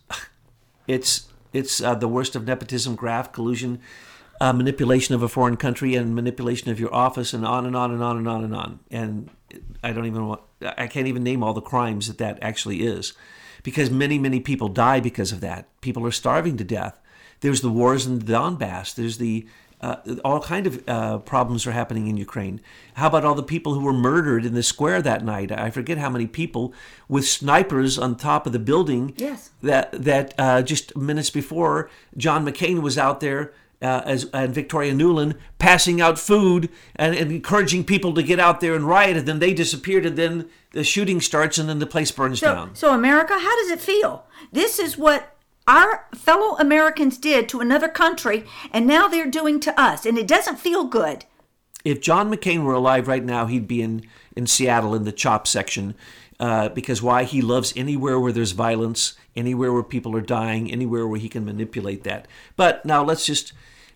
it's. It's uh, the worst of nepotism, graft, collusion, uh, manipulation of a foreign country, and manipulation of your office, and on and on and on and on and on. And I don't even want, I can't even name all the crimes that that actually is, because many, many people die because of that. People are starving to death. There's the wars in the Donbass. There's the uh, all kind of uh, problems are happening in Ukraine. How about all the people who were murdered in the square that night? I forget how many people with snipers on top of the building. Yes. That that uh, just minutes before, John McCain was out there uh, as and Victoria Nuland passing out food and, and encouraging people to get out there and riot. And then they disappeared, and then the shooting starts, and then the place burns so, down. So America, how does it feel? This is what our fellow Americans did to another country, and now they're doing to us, and it doesn't feel good. If John McCain were alive right now, he'd be in, in Seattle in the CHOP section, uh, because why? He loves anywhere where there's violence, anywhere where people are dying, anywhere where he can manipulate that. But now let's just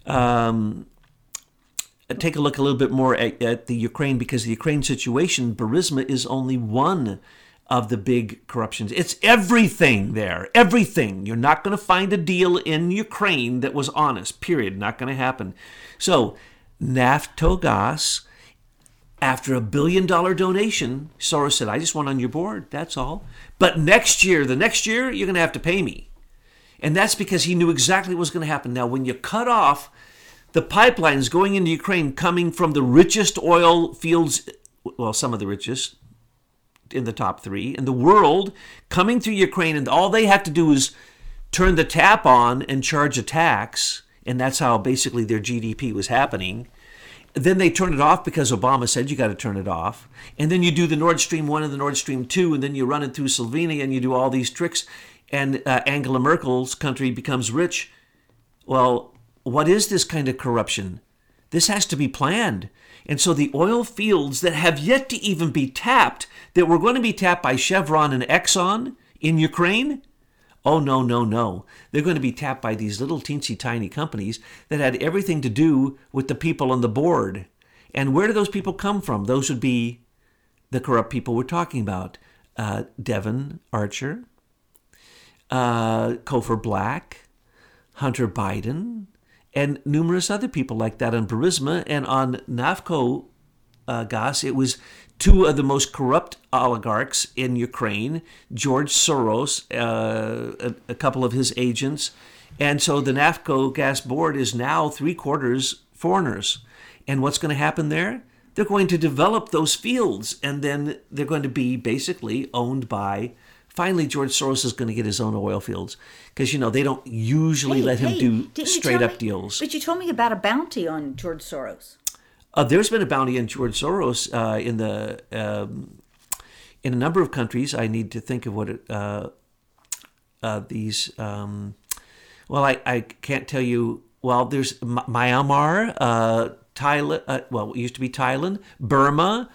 um, take a look a little bit more at, at the Ukraine, because the Ukraine situation, Burisma is only one of the big corruptions. It's everything there, everything. You're not going to find a deal in Ukraine that was honest, period. Not going to happen. So Naftogaz, after a billion dollar donation, Soros said, I just want on your board, that's all. But next year, the next year, you're going to have to pay me. And that's because he knew exactly what was going to happen. Now, when you cut off the pipelines going into Ukraine coming from the richest oil fields, well, some of the richest, in the top three in the world, coming through Ukraine, and all they have to do is turn the tap on and charge a tax, and that's how basically their G D P was happening. Then they turn it off because Obama said you got to turn it off, and then you do the Nord Stream one and the Nord Stream two, and then you run it through Slovenia, and you do all these tricks, and uh, Angela Merkel's country becomes rich. Well, what is this kind of corruption? This has to be planned. And so the oil fields that have yet to even be tapped, that were going to be tapped by Chevron and Exxon in Ukraine, oh, no, no, no. They're going to be tapped by these little teensy tiny companies that had everything to do with the people on the board. And where do those people come from? Those would be the corrupt people we're talking about. Uh, Devon Archer, uh, Cofer Black, Hunter Biden, and numerous other people like that on Burisma. And on Naftogaz, uh, Gas, it was two of the most corrupt oligarchs in Ukraine, George Soros, uh, a, a couple of his agents. And so the Naftogaz board is now three quarters foreigners. And what's going to happen there? They're going to develop those fields, and then they're going to be basically owned by, finally George Soros is going to get his own oil fields. Because, you know, they don't usually hey, let him hey, do straight up me, deals. But you told me about a bounty on George Soros. Uh, there's been a bounty on George Soros uh, in the um, in a number of countries. I need to think of what it, uh, uh, these. Um, well, I, I can't tell you well, there's M- Myanmar, uh, Thailand. Uh, well, it used to be Thailand, Burma,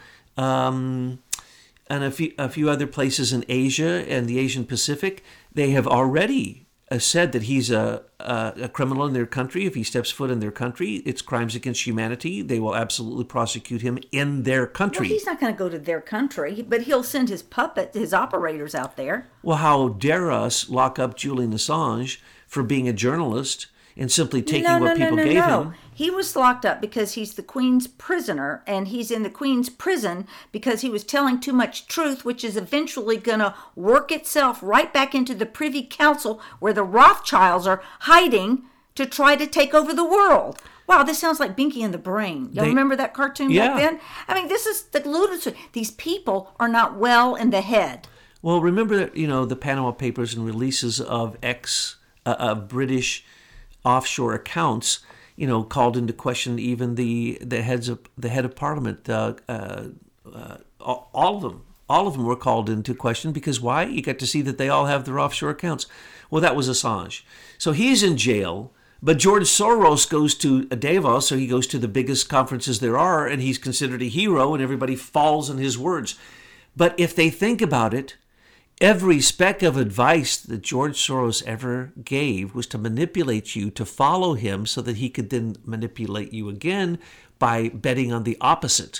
um, and a few a few other places in Asia and the Asian Pacific. They have already uh, said that he's a, a a criminal in their country. If he steps foot in their country, it's crimes against humanity. They will absolutely prosecute him in their country. Well, he's not going to go to their country, but he'll send his puppet, his operators out there. Well, how dare us lock up Julian Assange for being a journalist and simply taking no, what no, people no, no, gave no. him? He was locked up because he's the Queen's prisoner, and he's in the Queen's prison because he was telling too much truth, which is eventually going to work itself right back into the Privy Council where the Rothschilds are hiding to try to take over the world. Wow, this sounds like Binky and the Brain. Y'all They- remember that cartoon Yeah. back then? I mean, this is the ludicrous. These people are not well in the head. Well, remember, you know, the Panama Papers and releases of ex uh, of British offshore accounts, you know, called into question even the the heads of the head of Parliament. Uh, uh, uh, all of them, all of them were called into question because why? You got to see that they all have their offshore accounts. Well, that was Assange. So he's in jail. But George Soros goes to Davos, so he goes to the biggest conferences there are, and he's considered a hero, and everybody falls in his words. But if they think about it, every speck of advice that George Soros ever gave was to manipulate you to follow him so that he could then manipulate you again by betting on the opposite.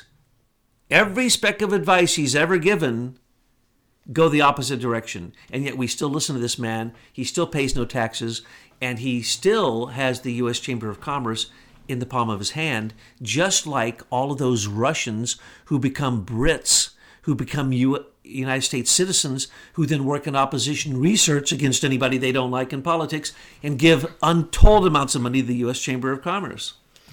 Every speck of advice he's ever given go the opposite direction. And yet we still listen to this man. He still pays no taxes, and he still has the U S Chamber of Commerce in the palm of his hand, just like all of those Russians who become Brits, who become U- United States citizens, who then work in opposition research against anybody they don't like in politics and give untold amounts of money to the U S Chamber of Commerce.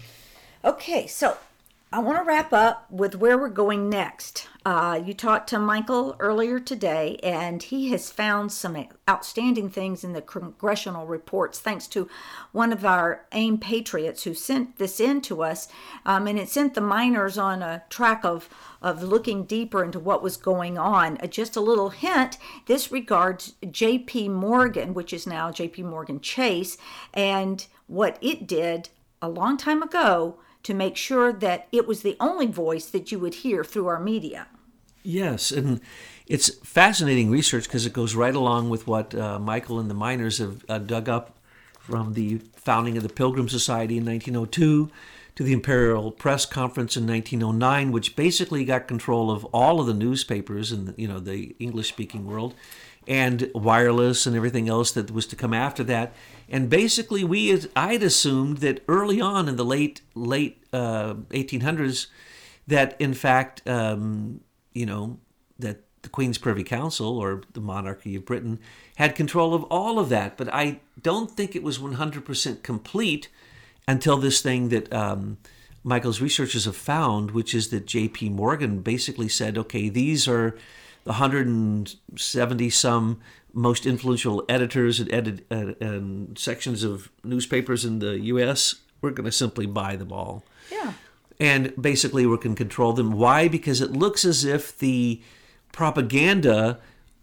Okay, so I want to wrap up with where we're going next. Uh, you talked to Michael earlier today, and he has found some outstanding things in the congressional reports, thanks to one of our AIM patriots who sent this in to us, um, and it sent the miners on a track of, of looking deeper into what was going on. Uh, just a little hint, this regards J P Morgan, which is now J P Morgan Chase, and what it did a long time ago to make sure that it was the only voice that you would hear through our media. Yes, and it's fascinating research because it goes right along with what uh, Michael and the miners have uh, dug up from the founding of the Pilgrim Society in nineteen oh two to the Imperial Press Conference in nineteen oh nine, which basically got control of all of the newspapers in the, you know, the English-speaking world, and wireless and everything else that was to come after that. And basically, we I'd assumed that early on in the late late uh, eighteen hundreds, that in fact, um, you know, that the Queen's Privy Council or the monarchy of Britain had control of all of that. But I don't think it was one hundred percent complete until this thing that um, Michael's researchers have found, which is that J P Morgan basically said, okay, these are the one hundred seventy some most influential editors and, edit, uh, and sections of newspapers in the U S. We're going to simply buy them all. Yeah. And basically we can control them. Why? Because it looks as if the propaganda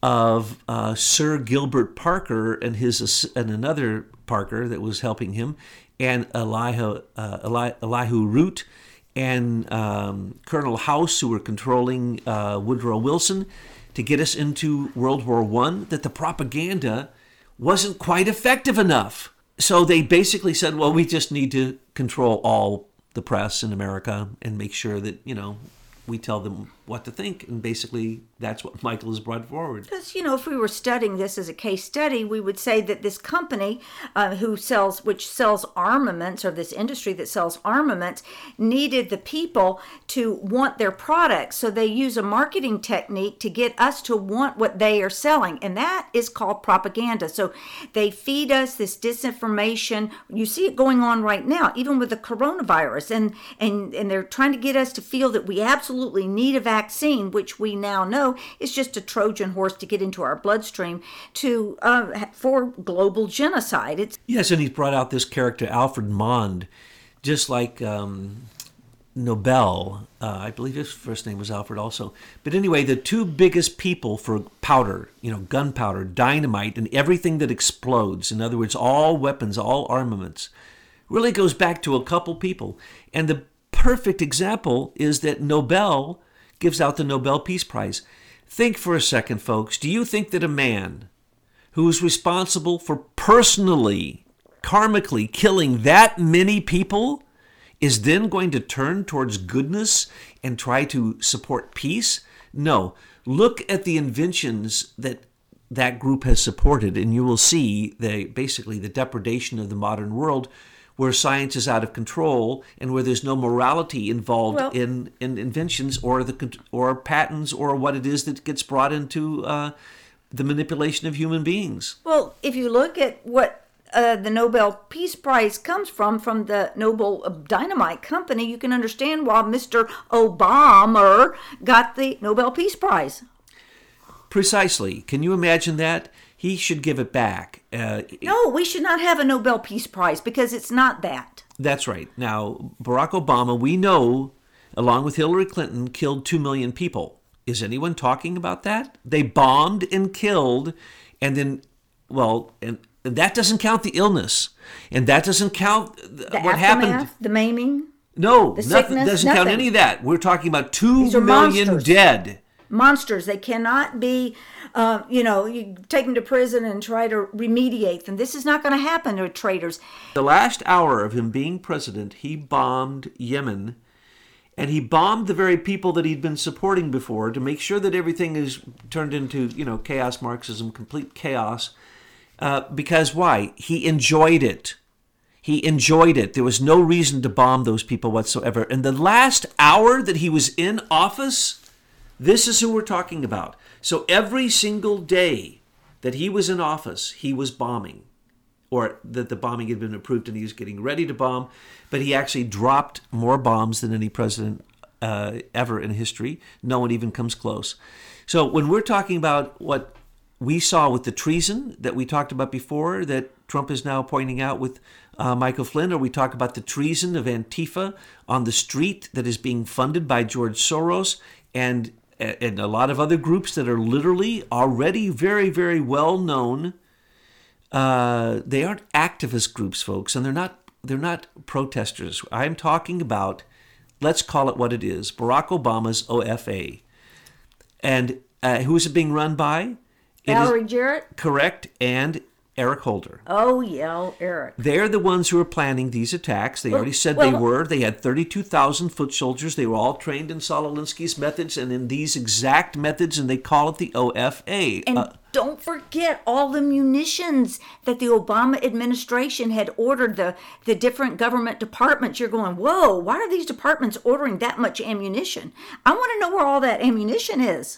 of uh, Sir Gilbert Parker and his and another Parker that was helping him, and Elihu, uh, Eli, Elihu Root and um, Colonel House, who were controlling uh, Woodrow Wilson, to get us into World War One, that the propaganda wasn't quite effective enough. So they basically said, well, we just need to control all the press in America and make sure that, you know, we tell them what to think. And basically, that's what Michael has brought forward. Because, you know, if we were studying this as a case study, we would say that this company uh, who sells, which sells armaments, or this industry that sells armaments, needed the people to want their products. So they use a marketing technique to get us to want what they are selling. And that is called propaganda. So they feed us this disinformation. You see it going on right now, even with the coronavirus. And, and, and they're trying to get us to feel that we absolutely need a vaccine, which we now know is just a Trojan horse to get into our bloodstream to uh, for global genocide. It's Yes, and he's brought out this character, Alfred Mond, just like um, Nobel. Uh, I believe his first name was Alfred also. But anyway, the two biggest people for powder, you know, gunpowder, dynamite, and everything that explodes, in other words, all weapons, all armaments, really goes back to a couple people. And the perfect example is that Nobel gives out the Nobel Peace Prize. Think for a second, folks. Do you think that a man who is responsible for personally, karmically killing that many people is then going to turn towards goodness and try to support peace? No. Look at the inventions that that group has supported, and you will see the basically the depredation of the modern world, where science is out of control and where there's no morality involved well, in, in inventions or the or patents or what it is that gets brought into uh, the manipulation of human beings. Well, if you look at what uh, the Nobel Peace Prize comes from, from the Nobel Dynamite Company, you can understand why Mister Obama got the Nobel Peace Prize. Precisely. Can you imagine that? He should give it back. Uh, no, we should not have a Nobel Peace Prize because it's not that. That's right. Now, Barack Obama, we know, along with Hillary Clinton, killed two million people. Is anyone talking about that? They bombed and killed, and then, well, and, and that doesn't count the illness. And that doesn't count the what aftermath, happened. The maiming? No, the nothing, sickness, doesn't nothing. count any of that. We're talking about two These are million monsters. dead. Monsters. They cannot be, uh, you know, you take them to prison and try to remediate them. This is not going to happen to traitors. The last hour of him being president, he bombed Yemen, and he bombed the very people that he'd been supporting before to make sure that everything is turned into, you know, chaos Marxism, complete chaos. Uh, because why? He enjoyed it. He enjoyed it. There was no reason to bomb those people whatsoever. And the last hour that he was in office, this is who we're talking about. So every single day that he was in office, he was bombing, or that the bombing had been approved and he was getting ready to bomb, but he actually dropped more bombs than any president uh, ever in history. No one even comes close. So when we're talking about what we saw with the treason that we talked about before, that Trump is now pointing out with uh, Michael Flynn, or we talk about the treason of Antifa on the street that is being funded by George Soros, and and a lot of other groups that are literally already very, very well known. Uh, they aren't activist groups, folks, and they're not they're not protesters. I'm talking about, let's call it what it is, Barack Obama's O F A. And uh, who is it being run by? Valerie Jarrett? Correct, and Eric Holder. Oh, yeah, Eric. They're the ones who are planning these attacks. They well, already said well, they were. They had thirty-two thousand foot soldiers. They were all trained in Saul Alinsky's methods and in these exact methods, and they call it the O F A. And uh, don't forget all the munitions that the Obama administration had ordered the, the different government departments. You're going, whoa, why are these departments ordering that much ammunition? I want to know where all that ammunition is.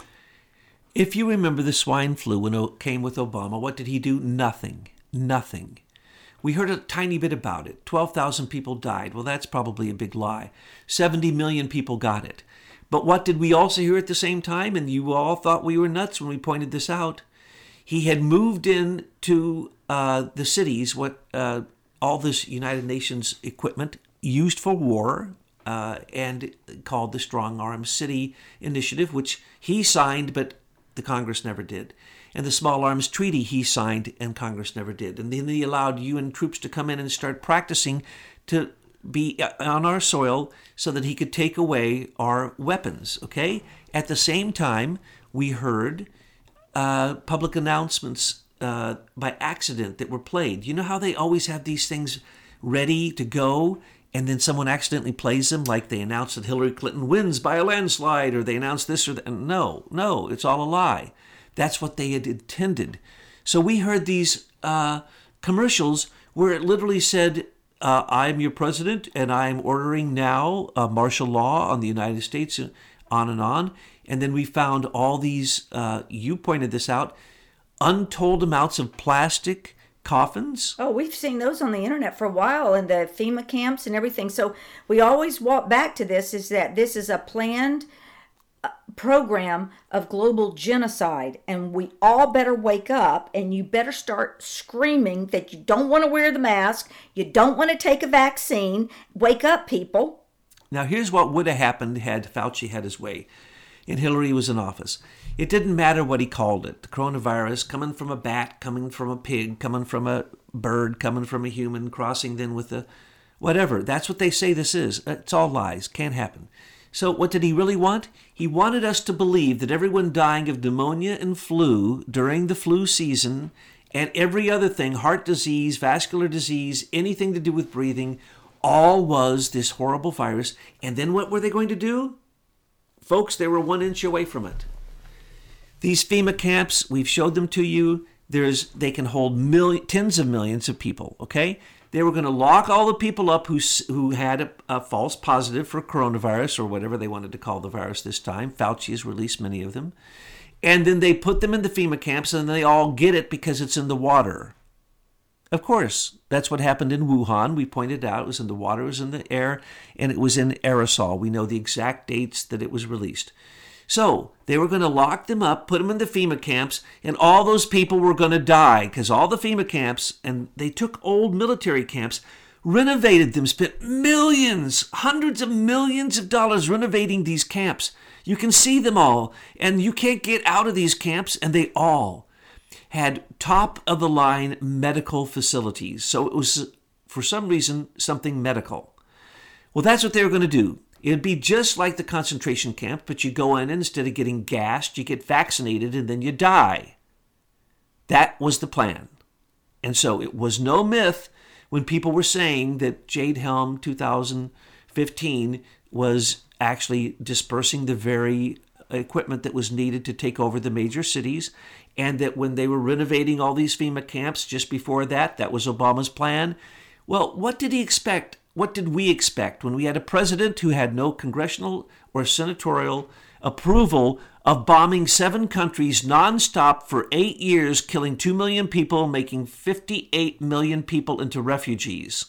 If you remember the swine flu when it came with Obama, what did he do? Nothing. Nothing. We heard a tiny bit about it. twelve thousand people died. Well, that's probably a big lie. seventy million people got it. But what did we also hear at the same time? And you all thought we were nuts when we pointed this out. He had moved in to uh, the cities, what uh, all this United Nations equipment used for war, uh, and called the Strong Arms City Initiative, which he signed, but the Congress never did. And the Small Arms Treaty he signed and Congress never did. And then he allowed U N troops to come in and start practicing to be on our soil so that he could take away our weapons, okay? At the same time, we heard uh, public announcements uh, by accident that were played. You know how they always have these things ready to go, and then someone accidentally plays them, like they announced that Hillary Clinton wins by a landslide, or they announced this or that. No, no, it's all a lie. That's what they had intended. So we heard these uh, commercials where it literally said, uh, I'm your president, and I'm ordering now uh, martial law on the United States, on and on. And then we found all these, uh, you pointed this out, untold amounts of plastic coffins. Oh, we've seen those on the internet for a while, and the FEMA camps and everything. So we always walk back to this, is that this is a planned program of global genocide, and we all better wake up, and you better start screaming that you don't want to wear the mask, you don't want to take a vaccine. Wake up, people. Now, here's what would have happened had Fauci had his way and Hillary was in office. It didn't matter what he called it. The coronavirus, coming from a bat, coming from a pig, coming from a bird, coming from a human, crossing then with a whatever. That's what they say this is. It's all lies. Can't happen. So what did he really want? He wanted us to believe that everyone dying of pneumonia and flu during the flu season and every other thing, heart disease, vascular disease, anything to do with breathing, all was this horrible virus. And then what were they going to do? Folks, they were one inch away from it. These FEMA camps, we've showed them to you. There's, they can hold million, tens of millions of people, okay? They were going to lock all the people up who who had a, a false positive for coronavirus or whatever they wanted to call the virus this time. Fauci has released many of them. And then they put them in the FEMA camps and they all get it because it's in the water. Of course, that's what happened in Wuhan. We pointed out it was in the water, it was in the air, and it was in aerosol. We know the exact dates that it was released. So they were going to lock them up, put them in the FEMA camps, and all those people were going to die because all the FEMA camps, and they took old military camps, renovated them, spent millions, hundreds of millions of dollars renovating these camps. You can see them all, and you can't get out of these camps, and they all had top-of-the-line medical facilities. So it was, for some reason, something medical. Well, that's what they were going to do. It'd be just like the concentration camp, but you go in and instead of getting gassed, you get vaccinated and then you die. That was the plan. And so it was no myth when people were saying that Jade Helm two thousand fifteen was actually dispersing the very equipment that was needed to take over the major cities, and that when they were renovating all these FEMA camps just before that, that was Obama's plan. Well, what did he expect? What did we expect when we had a president who had no congressional or senatorial approval of bombing seven countries nonstop for eight years, killing two million people, making fifty-eight million people into refugees?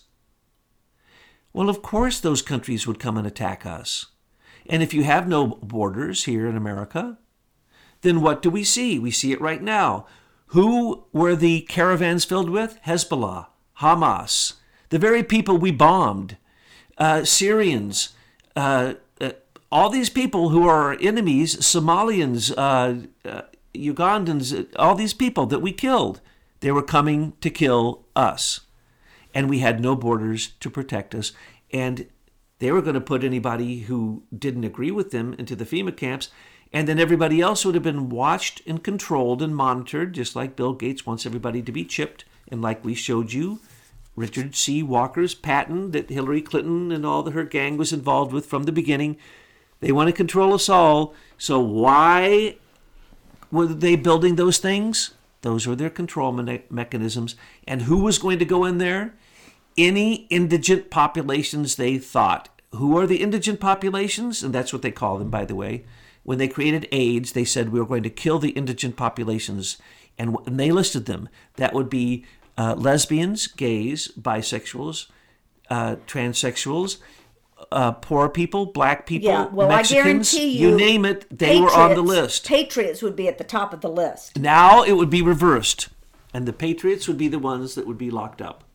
Well, of course those countries would come and attack us. And if you have no borders here in America, then what do we see? We see it right now. Who were the caravans filled with? Hezbollah, Hamas, the very people we bombed, uh, Syrians, uh, uh, all these people who are our enemies, Somalians, uh, uh, Ugandans, all these people that we killed, they were coming to kill us. And we had no borders to protect us. And they were going to put anybody who didn't agree with them into the FEMA camps. And then everybody else would have been watched and controlled and monitored, just like Bill Gates wants everybody to be chipped. And like we showed you, Richard C. Walker's patent that Hillary Clinton and all the, her gang was involved with from the beginning. They want to control us all. So why were they building those things? Those were their control me- mechanisms. And who was going to go in there? Any indigent populations they thought. Who are the indigent populations? And that's what they call them, by the way. When they created AIDS, they said we were going to kill the indigent populations. And, and they listed them. That would be Uh, lesbians, gays, bisexuals, uh, transsexuals, uh, poor people, black people, yeah, well, Mexicans, I guarantee you, you name it, they were on the list. Patriots would be at the top of the list. Now it would be reversed, and the patriots would be the ones that would be locked up.